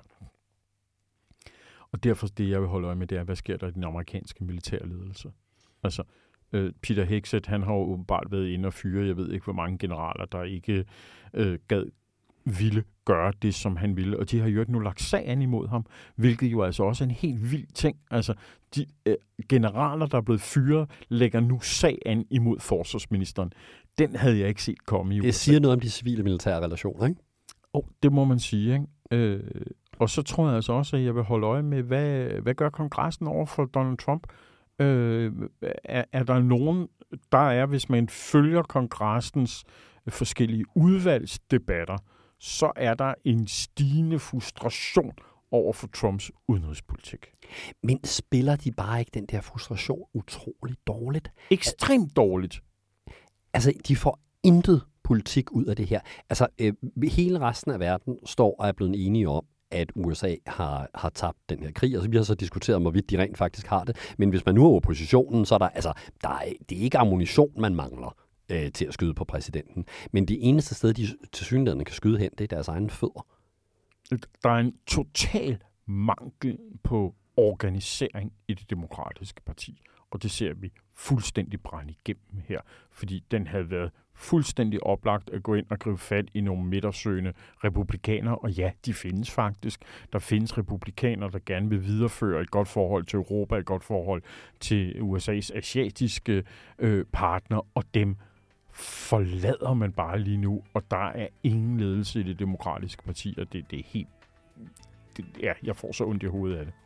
Og derfor det, jeg vil holde øje med, det er, hvad sker der i den amerikanske militærledelse? Altså, øh, Peter Hegseth, han har jo åbenbart været inde og fyre, jeg ved ikke, hvor mange generaler, der ikke øh, gad ville gøre det, som han ville. Og de har jo nu lagt sag an imod ham, hvilket jo altså også er en helt vild ting. Altså, de øh, generaler, der er blevet fyret, lægger nu sag an imod forsvarsministeren. Den havde jeg ikke set komme i U S A. Det siger noget om de civile militære relationer, ikke? Oh, det må man sige, ikke? Øh, og så tror jeg altså også, at jeg vil holde øje med, hvad, hvad gør kongressen over for Donald Trump? Øh, er, er der nogen, der er, hvis man følger kongressens forskellige udvalgsdebatter, så er der en stigende frustration over for Trumps udenrigspolitik. Men spiller de bare ikke den der frustration utroligt dårligt? Ekstremt dårligt. Altså, de får intet politik ud af det her. Altså, øh, hele resten af verden står og er blevet enige om, at U S A har, har tabt den her krig, og så vi har så diskuteret, hvorvidt de rent faktisk har det. Men hvis man nu er oppositionen, så er der, altså, der er, det er ikke ammunition, man mangler øh, til at skyde på præsidenten. Men det eneste sted, de tilsyneladende kan skyde hen, det er deres egne fødder. Der er en total mangel på organisering i det demokratiske parti, og det ser vi fuldstændig brænde igennem her, fordi den havde været fuldstændig oplagt at gå ind og gribe fat i nogle midtersøgende republikanere, og ja, de findes faktisk. Der findes republikanere, der gerne vil videreføre et godt forhold til Europa, et godt forhold til U S A's asiatiske øh, partner, og dem forlader man bare lige nu, og der er ingen ledelse i det demokratiske parti, og det, det er helt... Det, ja, jeg får så ondt i hovedet af det.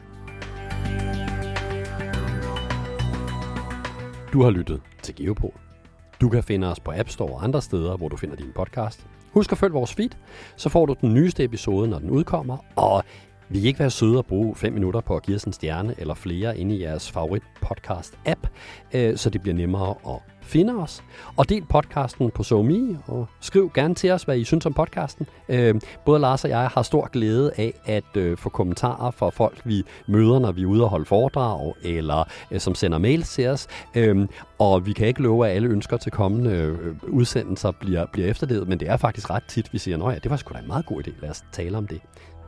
Du har lyttet til Geopol. Du kan finde os på App Store og andre steder, hvor du finder din podcast. Husk at følge vores feed, så får du den nyeste episode, når den udkommer. Og vi kan ikke være søde at bruge fem minutter på at give os en stjerne eller flere inde i jeres favorit podcast-app, så det bliver nemmere at finde os. Og del podcasten på SoMe, og skriv gerne til os, hvad I synes om podcasten. Både Lars og jeg har stor glæde af at få kommentarer fra folk, vi møder, når vi er ude og holde foredrag, eller som sender mails til os. Og vi kan ikke love, at alle ønsker til kommende udsendelser bliver, bliver efterlevet, men det er faktisk ret tit, vi siger, at ja, det var sgu da en meget god idé, lad os tale om det.